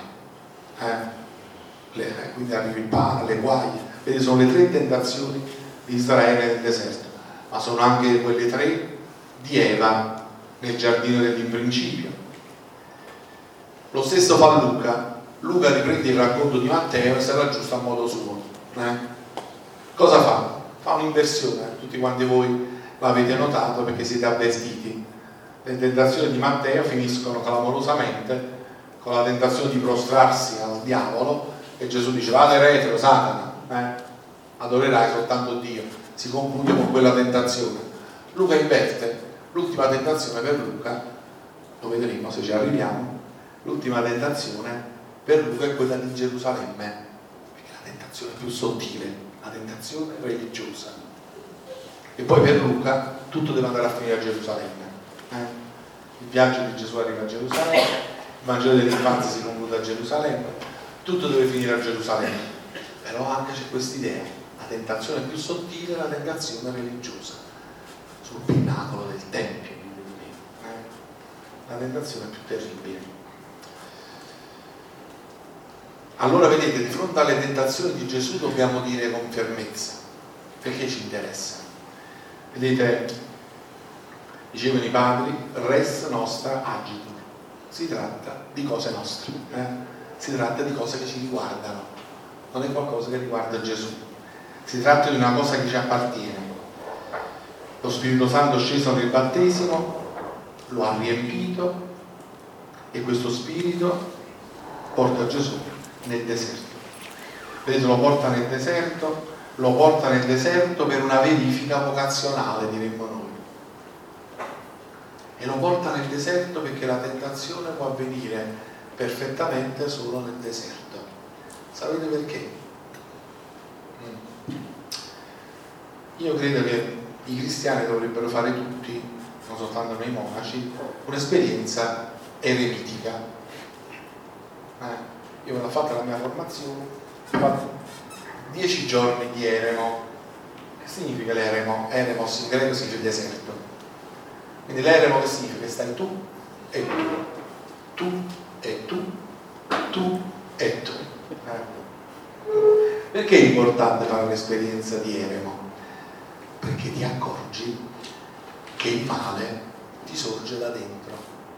quindi arriva il pane, le guaglie. Vedi, sono le 3 tentazioni di Israele nel deserto, ma sono anche quelle 3 di Eva nel giardino dell'imprincipio. Lo stesso fa Luca riprende il racconto di Matteo e se lo aggiusta a modo suo. Cosa fa? Fa un'inversione, tutti quanti voi l'avete notato perché siete avvertiti. Le tentazioni di Matteo finiscono clamorosamente con la tentazione di prostrarsi al diavolo e Gesù dice: vada retro Satana, adorerai soltanto Dio. Si conclude con quella tentazione. Luca inverte l'ultima tentazione per Luca, lo vedremo se ci arriviamo. L'ultima tentazione per Luca è quella di Gerusalemme, perché è la tentazione più sottile, la tentazione religiosa. E poi per Luca tutto deve andare a finire a Gerusalemme. Il viaggio di Gesù arriva a Gerusalemme, il Vangelo dell'infanzia si conclude a Gerusalemme, tutto deve finire a Gerusalemme. Però anche c'è quest'idea, la tentazione più sottile è la tentazione religiosa, sul pinnacolo del Tempio, la tentazione più terribile. Allora vedete, di fronte alle tentazioni di Gesù dobbiamo dire con fermezza, perché ci interessa. Vedete, dicevano i padri, res nostra agitur. Si tratta di cose nostre, si tratta di cose che ci riguardano, non è qualcosa che riguarda Gesù, si tratta di una cosa che ci appartiene. Lo Spirito Santo è sceso nel battesimo, lo ha riempito e questo Spirito porta Gesù nel deserto. Vedete, lo porta nel deserto per una verifica vocazionale, diremmo noi. E lo porta nel deserto perché la tentazione può avvenire perfettamente solo nel deserto. Sapete perché? Io credo che i cristiani dovrebbero fare tutti, non soltanto noi monaci, un'esperienza eremitica. Io me l'ho fatta la mia formazione, ho fatto 10 giorni di eremo. Che significa l'eremo? Eremos in greco significa deserto. Quindi l'eremo che significa? Che stai tu e tu e tu, tu e tu. Perché è importante fare un'esperienza di eremo? Perché ti accorgi che il male ti sorge da dentro.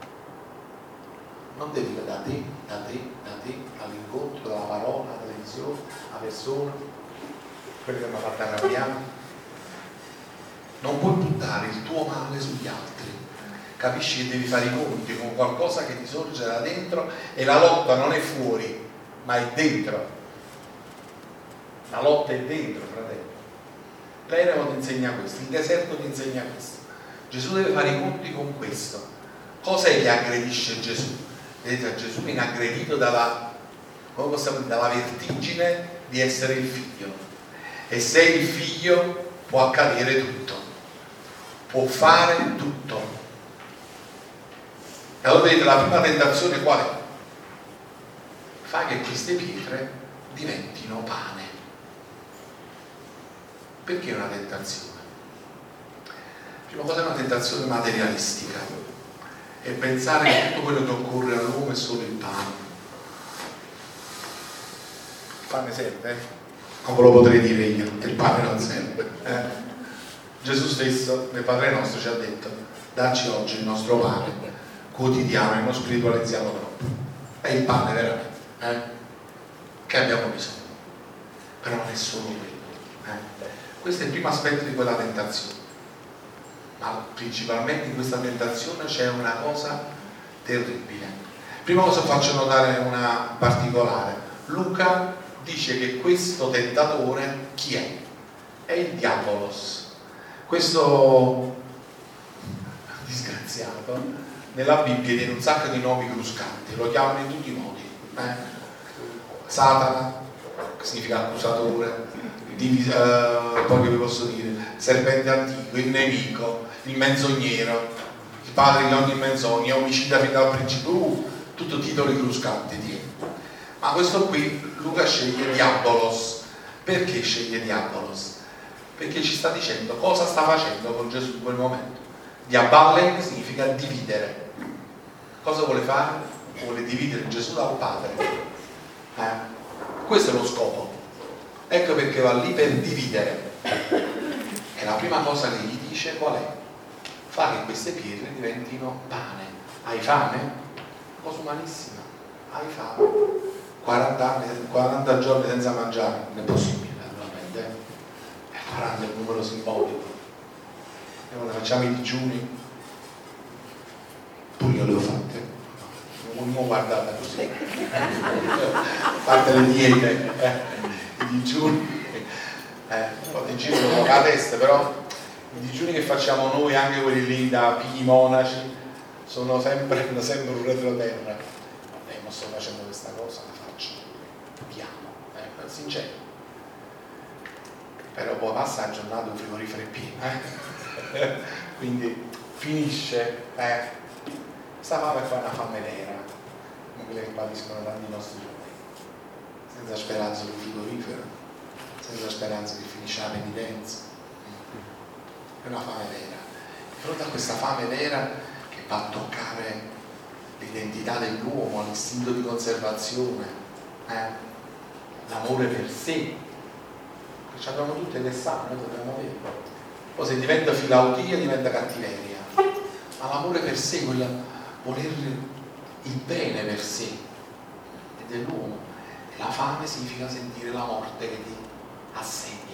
Non devi da te, all'incontro della parola, della visione, la persona, quello che mi ha fatto arrabbiare. Non puoi buttare il tuo male sugli altri. Capisci che devi fare i conti con qualcosa che ti sorge da dentro e la lotta non è fuori, ma è dentro. La lotta è dentro, fratello. L'eremo ti insegna questo, il deserto ti insegna questo. Gesù deve fare i conti con questo. Cos'è che aggredisce Gesù? Vedete, Gesù viene aggredito dalla vertigine di essere il figlio. E se il figlio può accadere tutto, può fare tutto. E allora vedete, la prima tentazione qual è? Fa che queste pietre diventino pane. Perché è una tentazione? Prima cosa è una tentazione materialistica, è pensare che tutto quello che occorre all'uomo è solo il pane. Il pane serve? Non ve lo potrei dire io, il pane non serve. Gesù stesso nel Padre nostro ci ha detto: dacci oggi il nostro pane quotidiano e non spiritualizziamo troppo. È il pane veramente che abbiamo bisogno, però non è solo quello. Questo è il primo aspetto di quella tentazione, ma principalmente in questa tentazione c'è una cosa terribile. Prima cosa faccio notare una particolare: Luca dice che questo tentatore chi è? È il diabolos. Questo disgraziato nella Bibbia tiene un sacco di nomi cruscanti, lo chiamano in tutti i modi. Satana, che significa accusatore, poi che vi posso dire, serpente antico, il nemico, il menzognero, il padre di ogni menzogna, omicida fin dal principio, tutto titoli cruscanti tiene. Ma questo qui Luca sceglie Diabolos. Perché sceglie Diabolos? Perché ci sta dicendo cosa sta facendo con Gesù in quel momento. Diaballen significa dividere. Cosa vuole fare? Vuole dividere Gesù dal Padre. Questo è lo scopo. Ecco perché va lì per dividere. E la prima cosa che gli dice qual è? Fa che queste pietre diventino pane. Hai fame? Cosa umanissima. Hai fame? 40 giorni senza mangiare, non è possibile, naturalmente. 40 è un numero simbolico. E quando facciamo i digiuni, pure io le ho fatte, non ho guardata così, fatte le diete, i digiuni, i digiuni non la testa, però i digiuni che facciamo noi, anche quelli lì da pigli monaci, sono sempre un retroterra. Ma sto facendo questa cosa, la faccio, piano, sincero. Però poi passa la giornata un frigorifero è pieno, quindi finisce, sta fame fa una fame vera, come quelle che patiscono tanti nostri giorni, senza speranza di frigorifero, senza speranza che finisce la penitenza. È una fame vera. Di fronte a questa fame vera che va a toccare l'identità dell'uomo, l'istinto di conservazione, l'amore per sé, che ci abbiamo tutte le sane, noi dobbiamo avere. Poi se diventa filautia diventa cattiveria, ma l'amore per sé è quel voler il bene per sé e dell'uomo. E la fame significa sentire la morte che ti assedia,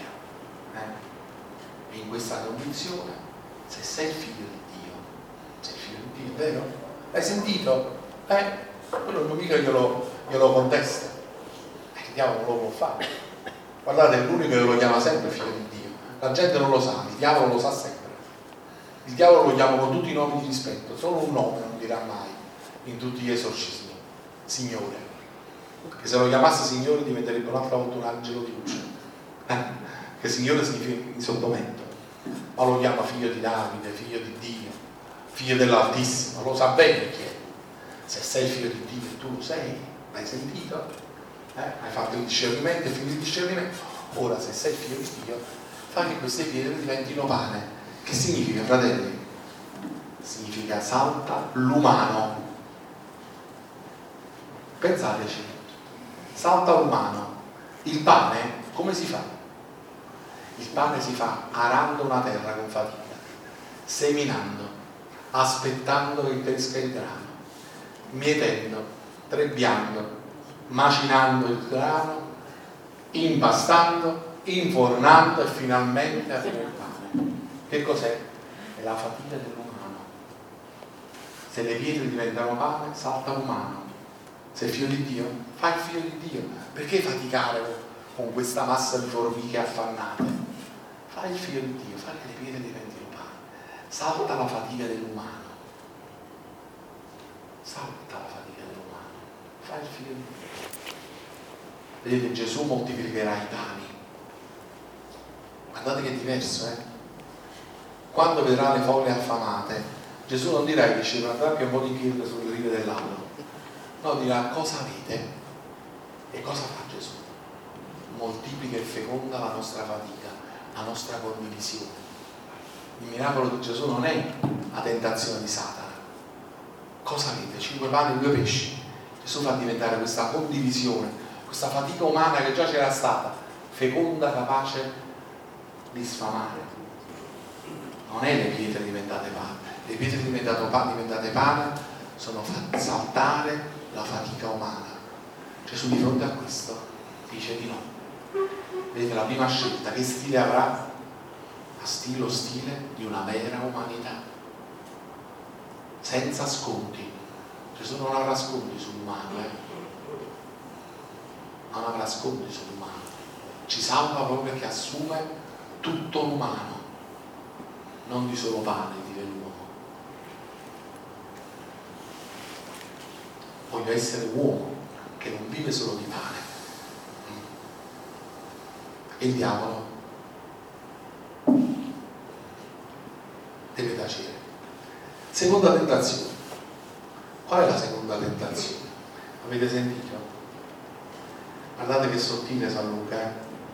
e in questa condizione, se sei il figlio di Dio, sei il figlio di Dio, vero? Hai sentito? Quello non mica glielo contesta, il diavolo non lo può fare. Guardate, è l'unico che lo chiama sempre figlio di Dio. La gente non lo sa, il diavolo lo sa sempre. Il diavolo lo chiama con tutti i nomi di rispetto, solo un nome non dirà mai in tutti gli esorcismi: Signore. Che se lo chiamasse Signore diventerebbe un'altra volta un angelo di luce, che Signore significa mi sottometto, ma lo chiama figlio di Davide, figlio di Dio, figlio dell'Altissimo, lo sa bene chi è. Se sei il figlio di Dio e tu lo sei, l'hai sentito? Hai fatto il discernimento, il figlio di discernimento. Ora se sei il figlio di Dio, fai che queste pietre diventino pane. Che significa, fratelli? Significa salta l'umano. Pensateci, salta l'umano. Il pane come si fa? Il pane si fa arando una terra con fatica, seminando, aspettando che cresca il grano, mietendo, trebbiando, macinando il grano, impastando, infornando e finalmente avere il pane. Che cos'è? È la fatica dell'umano. Se le pietre diventano pane, salta l'umano. Sei figlio di Dio? Fai il figlio di Dio. Perché faticare con questa massa di formiche affannate? Fai il figlio di Dio, fai che le pietre diventino pane. Salta la fatica dell'umano. Salta la fatica dell'umano. Fai il figlio di Dio. Vedete, Gesù moltiplicherà i pani. Guardate che è diverso, Quando vedrà le folle affamate, Gesù non dirà che ci andrà un po' di pietre sulle rive del lago. No, dirà cosa avete? E cosa fa Gesù? Moltiplica e feconda la nostra fatica, la nostra condivisione. Il miracolo di Gesù non è la tentazione di Satana. Cosa avete? 5 pani e 2 pesci. Gesù fa diventare questa condivisione, questa fatica umana che già c'era stata, feconda, capace di sfamare. Non è le pietre diventate pane. Le pietre diventate pane sono fatte saltare la fatica umana. Gesù di fronte a questo dice di no. Vedete, la prima scelta che stile avrà? Lo stile di una vera umanità, senza sconti. Gesù non avrà sconti sull'umano, non avrà sconti sull'umano. Ci salva proprio perché assume tutto l'umano, non di solo pane vive l'uomo. Voglio essere uomo che non vive solo di pane. E il diavolo deve tacere. Seconda tentazione. Qual è la seconda tentazione? Avete sentito? Guardate che sottile San Luca,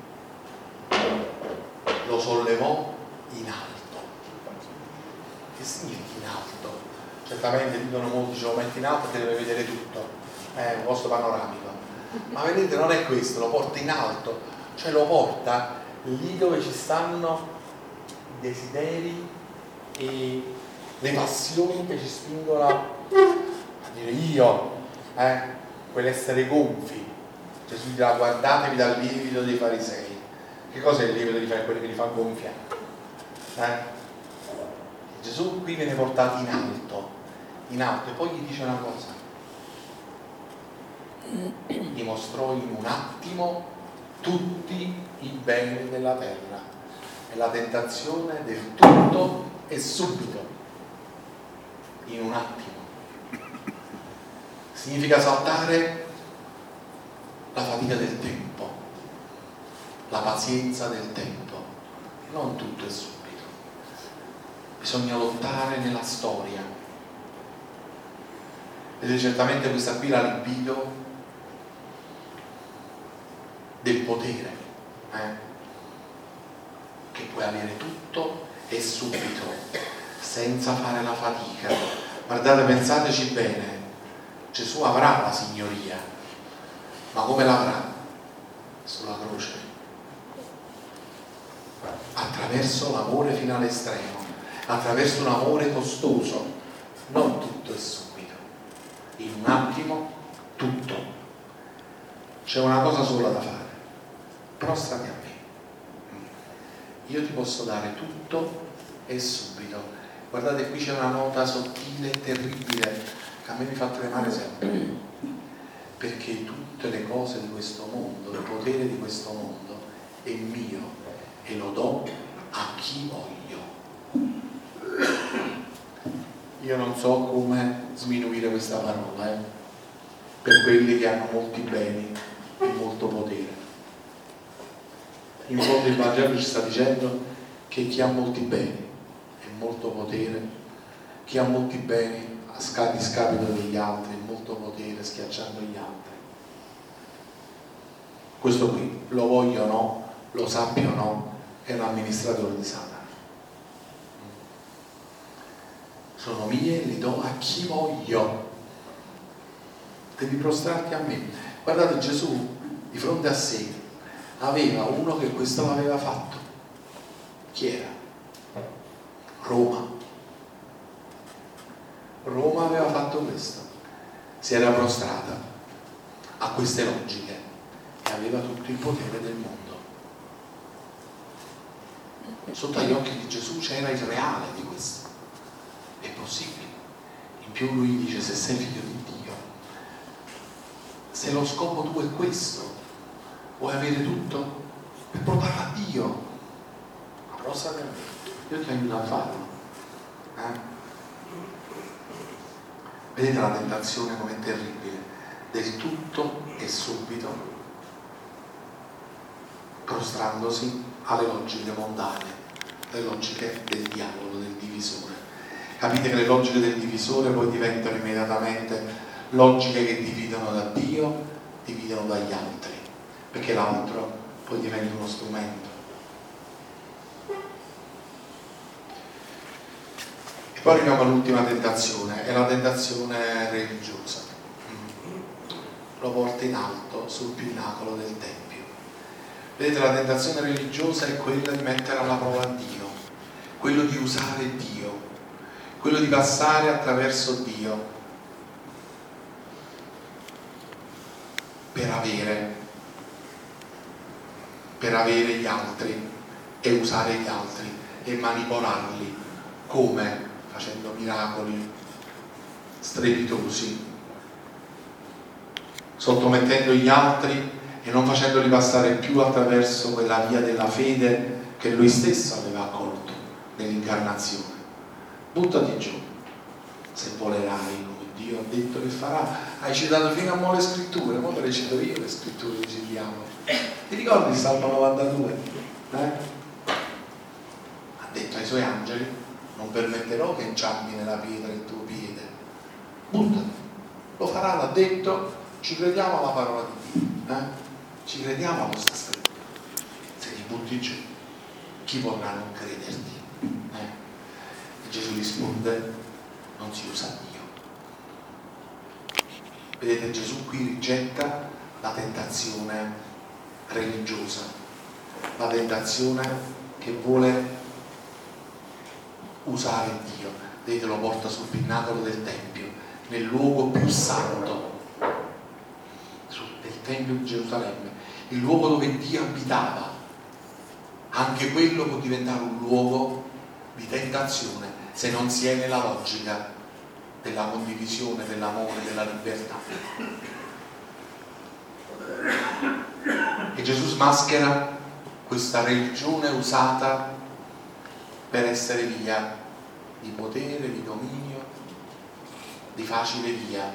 lo sollevò in alto. Che significa in alto? Certamente dicono molti, ce lo metti in alto e deve vedere tutto, un posto panoramico, ma vedete, non è questo, lo porta in alto, cioè lo porta lì dove ci stanno i desideri e le passioni che ci spingono a dire io, quell'essere gonfi. Gesù dirà: guardatevi dal lievito dei farisei. Che cos'è il lievito dei farisei? Quelli che li fa gonfiare. Gesù qui viene portato in alto, e poi gli dice una cosa: gli mostrò in un attimo tutti i beni della terra. È la tentazione del tutto e subito, in un attimo. Significa saltare la fatica del tempo, la pazienza del tempo, non tutto e subito. Bisogna lottare nella storia. Ed è certamente questa qui la libido del potere, che puoi avere tutto e subito, senza fare la fatica. Guardate, pensateci bene, Gesù avrà la signoria, ma come l'avrà? Sulla croce. attraverso l'amore fino all'estremo, attraverso un amore costoso. Non tutto è subito, in un attimo tutto. C'è una cosa sola da fare: prostrati a me, io ti posso dare tutto e subito. Guardate, qui c'è una nota sottile e terribile che a me mi fa tremare sempre, perché tutte le cose di questo mondo, il potere di questo mondo è mio e lo do a chi voglio. Io non so come sminuire questa parola, per quelli che hanno molti beni e molto potere. In fondo il Vangelo ci sta dicendo che chi ha molti beni e molto potere, chi ha molti beni a discapito degli altri, molto potere schiacciando gli altri. Questo qui, lo voglio o no, lo sappia o no, è un amministratore di Satana. Sono mie, li do a chi voglio. Devi prostrarti a me. Guardate, Gesù di fronte a sé aveva uno che questo l'aveva fatto. Chi era? Roma. Roma aveva fatto questo, si era prostrata a queste logiche e aveva tutto il potere del mondo. Sotto agli occhi di Gesù c'era il reale di questo. È possibile. In più lui dice: se sei figlio di Dio, se lo scopo tuo è questo, vuoi avere tutto per portarlo a Dio, ma prostrati a me, io ti aiuto a farlo. Vedete la tentazione com'è terribile, del tutto e subito, prostrandosi alle logiche mondane, le logiche del diavolo, del divisore. Capite che le logiche del divisore poi diventano immediatamente logiche che dividono da Dio, dividono dagli altri, perché l'altro poi diventa uno strumento. E poi arriviamo all'ultima tentazione, è la tentazione religiosa. Lo porta in alto sul pinnacolo del Tempio. Vedete, la tentazione religiosa è quella di mettere alla prova Dio, quello di usare Dio, quello di passare attraverso Dio per avere gli altri e usare gli altri e manipolarli. Come? Facendo miracoli strepitosi, sottomettendo gli altri e non facendoli passare più attraverso quella via della fede che lui stesso aveva accolto nell'incarnazione. Buttati giù, se volerai, come Dio ha detto che farà. Hai citato fino a mo' le scritture, ora le cito io le scritture che citiamo. Ti ricordi il Salmo 92? Ha detto ai suoi angeli: non permetterò che inciampi nella pietra il tuo piede. Buttati, lo farà, l'ha detto. Ci crediamo alla parola di Dio, ci crediamo allo stesso. Se ti butti giù, chi vorrà non crederti? E Gesù risponde: non si usa Dio. Vedete, Gesù qui rigetta la tentazione religiosa, la tentazione che vuole usare Dio. Vedete, lo porta sul pinnacolo del Tempio, nel luogo più santo del Tempio di Gerusalemme, il luogo dove Dio abitava. Anche quello può diventare un luogo di tentazione se non si è nella logica della condivisione, dell'amore, della libertà. E Gesù smaschera questa religione usata per essere via di potere, di dominio, di facile via,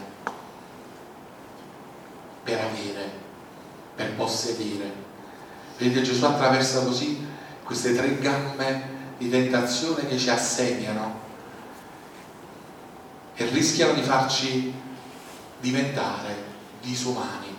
per avere, per possedere. Vedete, Gesù attraversa così queste tre gambe di tentazione che ci assediano e rischiano di farci diventare disumani.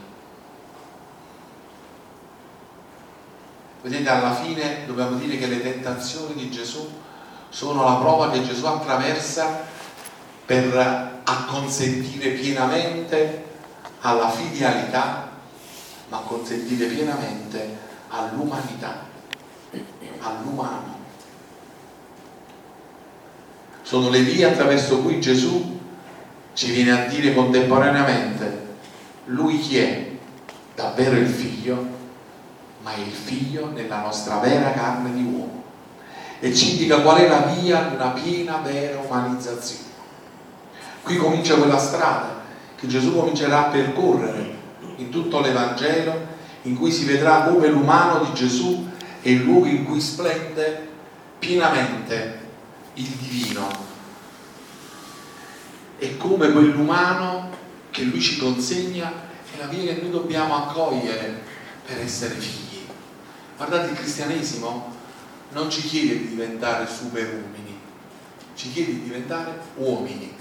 Vedete, alla fine dobbiamo dire che le tentazioni di Gesù sono la prova che Gesù attraversa per acconsentire pienamente alla filialità, ma consentire pienamente all'umanità. all'umano. Sono le vie attraverso cui Gesù ci viene a dire contemporaneamente lui chi è? Davvero il figlio, ma è il figlio nella nostra vera carne di uomo, e ci indica qual è la via di una piena vera umanizzazione. Qui comincia quella strada che Gesù comincerà a percorrere in tutto l'Evangelo, in cui si vedrà come l'umano di Gesù è il luogo in cui splende pienamente il divino, e come quell'umano che lui ci consegna è la via che noi dobbiamo accogliere per essere figli. Guardate, il cristianesimo non ci chiede di diventare superuomini, ci chiede di diventare uomini.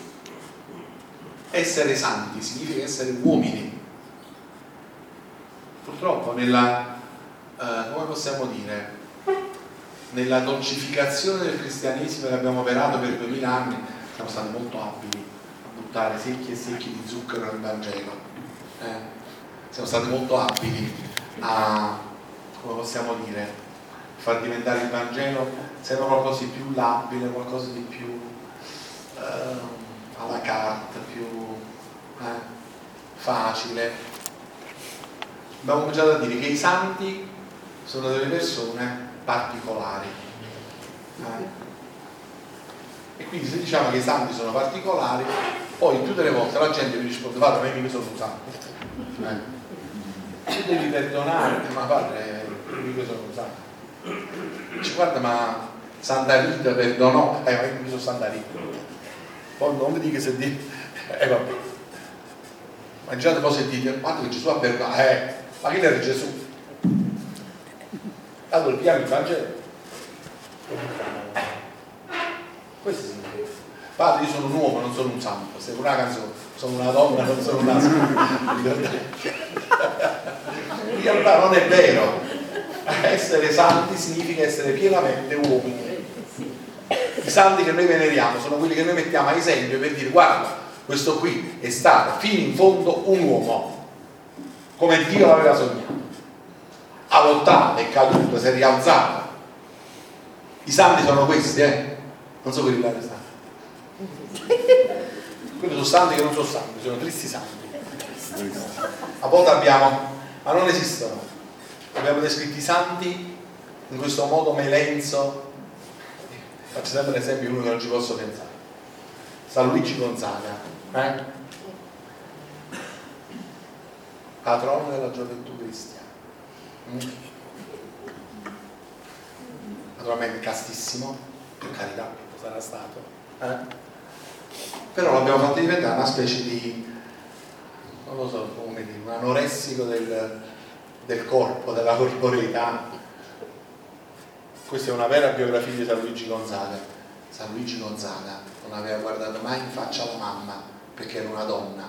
Essere santi significa essere uomini. Purtroppo nella come possiamo dire, nella dolcificazione del cristianesimo che abbiamo operato per 2000 anni, siamo stati molto abili a buttare secchi e secchi di zucchero nel Vangelo. Siamo stati molto abili a, come possiamo dire, far diventare il Vangelo sempre qualcosa di più labile, qualcosa di più alla carte, più facile. Abbiamo cominciato a dire che i santi sono delle persone particolari, e quindi se diciamo che i santi sono particolari, poi più delle volte la gente mi risponde: guarda, ma io mica sono un santo, tu devi perdonare, ma padre, io mica sono un santo. Dice: guarda, ma Santa Rita perdonò, ma io mica sono Santa Rita. Poi non mi dica se di vabbè, ma già poi se dite: guarda che Gesù ha perdonato, ma chi era Gesù? Allora piano il Vangelo. Questo significa: padre, io sono un uomo, non sono un santo. Se una canzone, sono una donna, non sono una santa. In realtà non è vero. Essere santi significa essere pienamente uomini. I santi che noi veneriamo sono quelli che noi mettiamo a esempio per dire: guarda, questo qui è stato fino in fondo un uomo, come Dio l'aveva sognato, ha lottato, è caduto, si è rialzato. I santi sono questi, non so quelli là che stanno. Quelli sono santi che non sono santi, sono tristi santi. A volte ma non esistono. Abbiamo descritto i santi in questo modo melenzo. Faccio sempre l'esempio di uno che non ci posso pensare: San Luigi Gonzaga, patrono della gioventù cristiana, naturalmente castissimo, per carità, sarà stato, però l'abbiamo fatto diventare una specie di, non lo so come dire, un anoressico del corpo, della corporeità. Questa è una vera biografia di San Luigi Gonzaga. San Luigi Gonzaga non aveva guardato mai in faccia la mamma perché era una donna.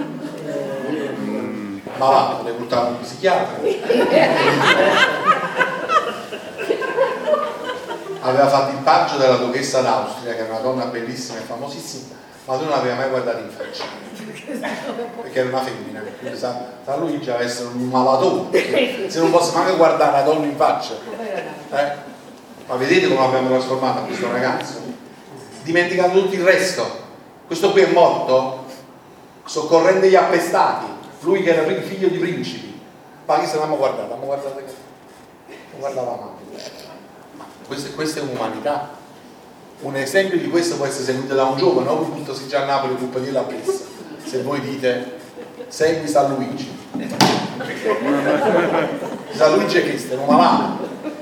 Malato, le portava un psichiatra. Aveva fatto il paggio della duchessa d'Austria, che era una donna bellissima e famosissima, ma lui non aveva mai guardato in faccia perché era una femmina. Quindi San Luigi deve essere un malatone, perché se non posso neanche guardare una donna in faccia, ma vedete come abbiamo trasformato questo ragazzo, dimenticando tutto il resto. Questo qui è morto soccorrendo gli appestati, lui che era figlio di principi. Ma chi se l'hanno guardato? Hanno guardato che non guardava mai. Questa è un'umanità. Un esempio di questo può essere seguito da un giovane, non vi butto già a Napoli con un la pressa. Se voi dite segui San Luigi, San Luigi è questo, è un malato.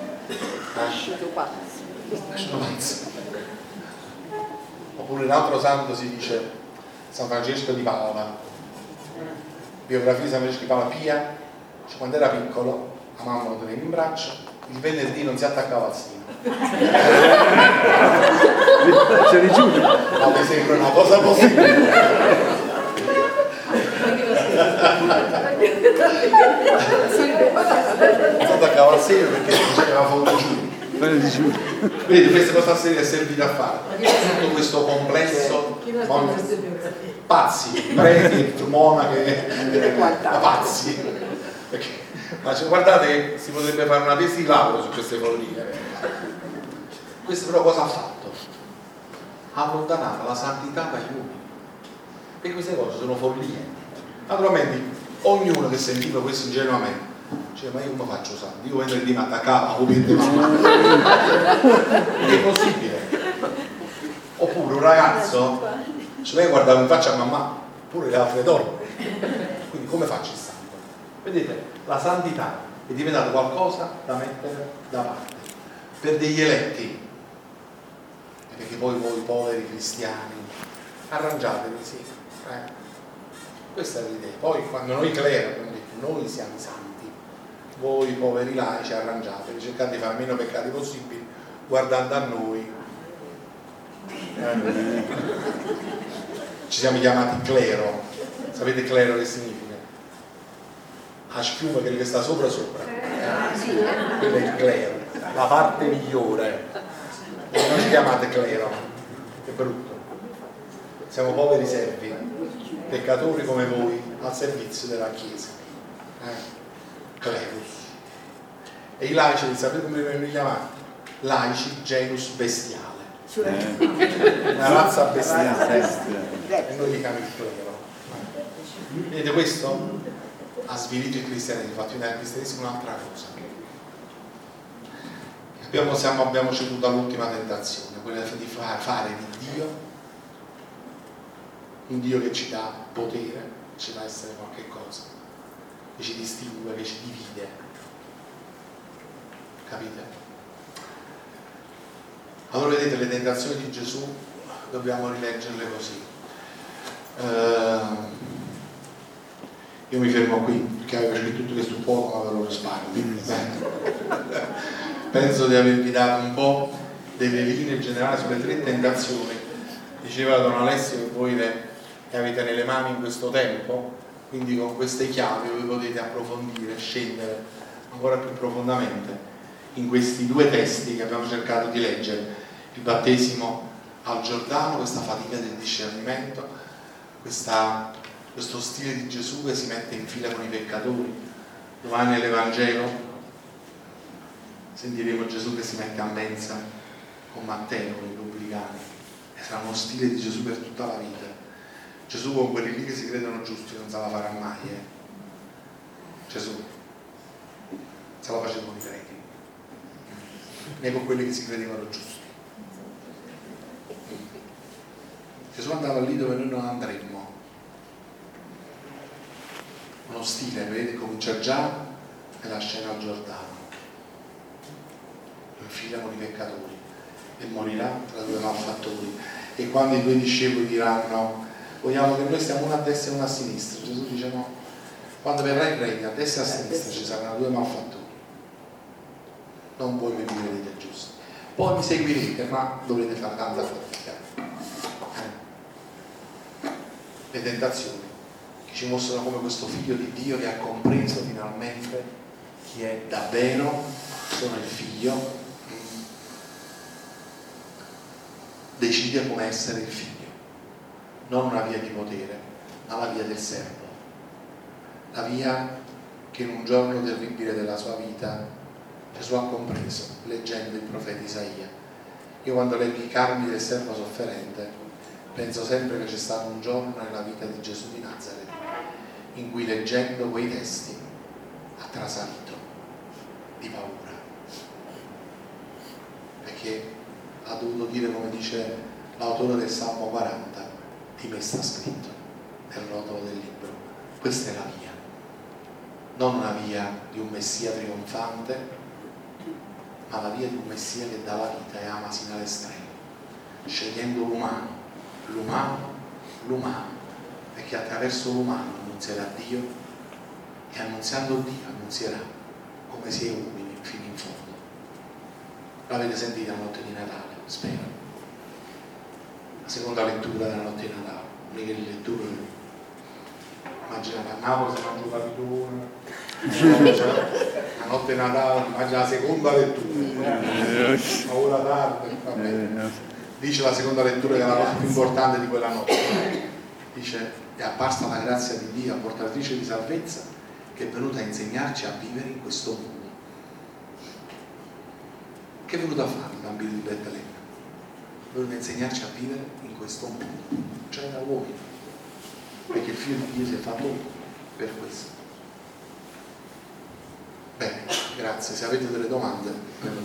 Oppure un altro santo si dice San Francesco di Paola, biografia di San Francesco di Paola Pia. Quando era piccolo la mamma lo teneva in braccio, il venerdì non si attaccava al seno. C'è di giù. Ma mi sembra una cosa possibile. Si attaccava al seno perché faceva fondo giù. Vedete, questa cosa è servita a fare tutto questo complesso, pazzi, preti, monache, pazzi, perché Ma guardate che si potrebbe fare una tesi di laurea su queste follie. Questo però cosa ha fatto? Ha allontanato la santità dagli uomini. E queste cose sono follie. Naturalmente ognuno che sentiva questo ingenuamente dice: ma io come faccio santo? Io vengo di attaccare a copente mamma. È possibile? Oppure un ragazzo, se lei guardava in faccia a mamma, pure le altre donne. Quindi come faccio il santo? Vedete, la santità è diventata qualcosa da mettere da parte per degli eletti, perché poi voi poveri cristiani arrangiatevi, sì, questa è l'idea. Poi quando noi clero abbiamo detto noi siamo i santi, voi poveri laici arrangiatevi, cercate di fare meno peccati possibili guardando a noi. Ci siamo chiamati clero. Sapete clero che significa? A schiuma, quello che sta sopra. Quello è il clero, la parte migliore. E non ci chiamate clero, è brutto. Siamo poveri servi, peccatori come voi, al servizio della Chiesa. Clerus. E i laici, sapete come vengono chiamati? Laici genus bestiale. Una razza bestiale. E noi li chiamiamo il clero. Vedete, questo ha svilito il cristianesimo, ha fatto diventare il cristianesimo un'altra cosa. Abbiamo ceduto all'ultima tentazione, quella di fare di Dio un Dio che ci dà potere, ci dà essere qualche cosa, che ci distingue, che ci divide. Capite? Allora vedete, le tentazioni di Gesù dobbiamo rileggerle così. Io mi fermo qui perché avevo scritto tutto questo poco, ma ve lo risparmio. Penso di avervi dato un po' delle linee generali sulle 3 tentazioni. Diceva Don Alessio che voi le avete nelle mani in questo tempo, quindi con queste chiavi voi potete approfondire, scendere ancora più profondamente in questi 2 testi che abbiamo cercato di leggere: il battesimo al Giordano, questa fatica del discernimento, questo stile di Gesù che si mette in fila con i peccatori. Domani nell'Evangelo sentiremo Gesù che si mette a mensa con Matteo, con i pubblicani, e sarà uno stile di Gesù per tutta la vita. Gesù con quelli lì che si credono giusti non se la farà mai. Gesù se la faceva con i preti, né con quelli che si credevano giusti. Gesù andava lì dove noi non andremmo. Uno stile, vedete, comincia già nella scena al Giordano, in fila con i peccatori, e morirà tra 2 malfattori. E quando i 2 discepoli diranno: vogliamo che noi stiamo una a destra e una a sinistra, Gesù dice: no, quando verrà il regno a destra e a sinistra ci saranno 2 malfattori, non voi mi vedete giusti, poi mi seguirete ma dovrete fare tanta fatica. Le tentazioni che ci mostrano come questo figlio di Dio che ha compreso finalmente chi è davvero, sono il figlio, decide come essere il figlio, non una via di potere ma la via del servo, la via che in un giorno terribile della sua vita Gesù ha compreso leggendo il profeta Isaia. Io quando leggo i carmi del servo sofferente penso sempre che c'è stato un giorno nella vita di Gesù di Nazaret in cui, leggendo quei testi, ha trasalito di paura, perché ha dovuto dire, come dice l'autore del Salmo 40: di me sta scritto nel rotolo del libro. Questa è la via, non una via di un Messia trionfante, ma la via di un Messia che dà la vita e ama sino all'estremo, scegliendo l'umano, perché attraverso l'umano annunzierà Dio, e annunziando Dio annunzierà come si è umili fino in fondo. L'avete sentita la notte di Natale, spero. La seconda lettura della notte di Natale, le letture, immaginate a Napoli si mangia un capitone, la notte di Natale, immagina la seconda lettura, ma ora tardi, vabbè. Dice la seconda lettura che è la cosa più importante di quella notte, dice: è apparsa la grazia di Dio, portatrice di salvezza, che è venuta a insegnarci a vivere in questo mondo. Che è venuto a fare il bambino di Betlemme? È venuto a insegnarci a vivere in questo mondo, cioè da uomini, perché il figlio di Dio si è fatto uomo per questo. Bene, grazie. Se avete delle domande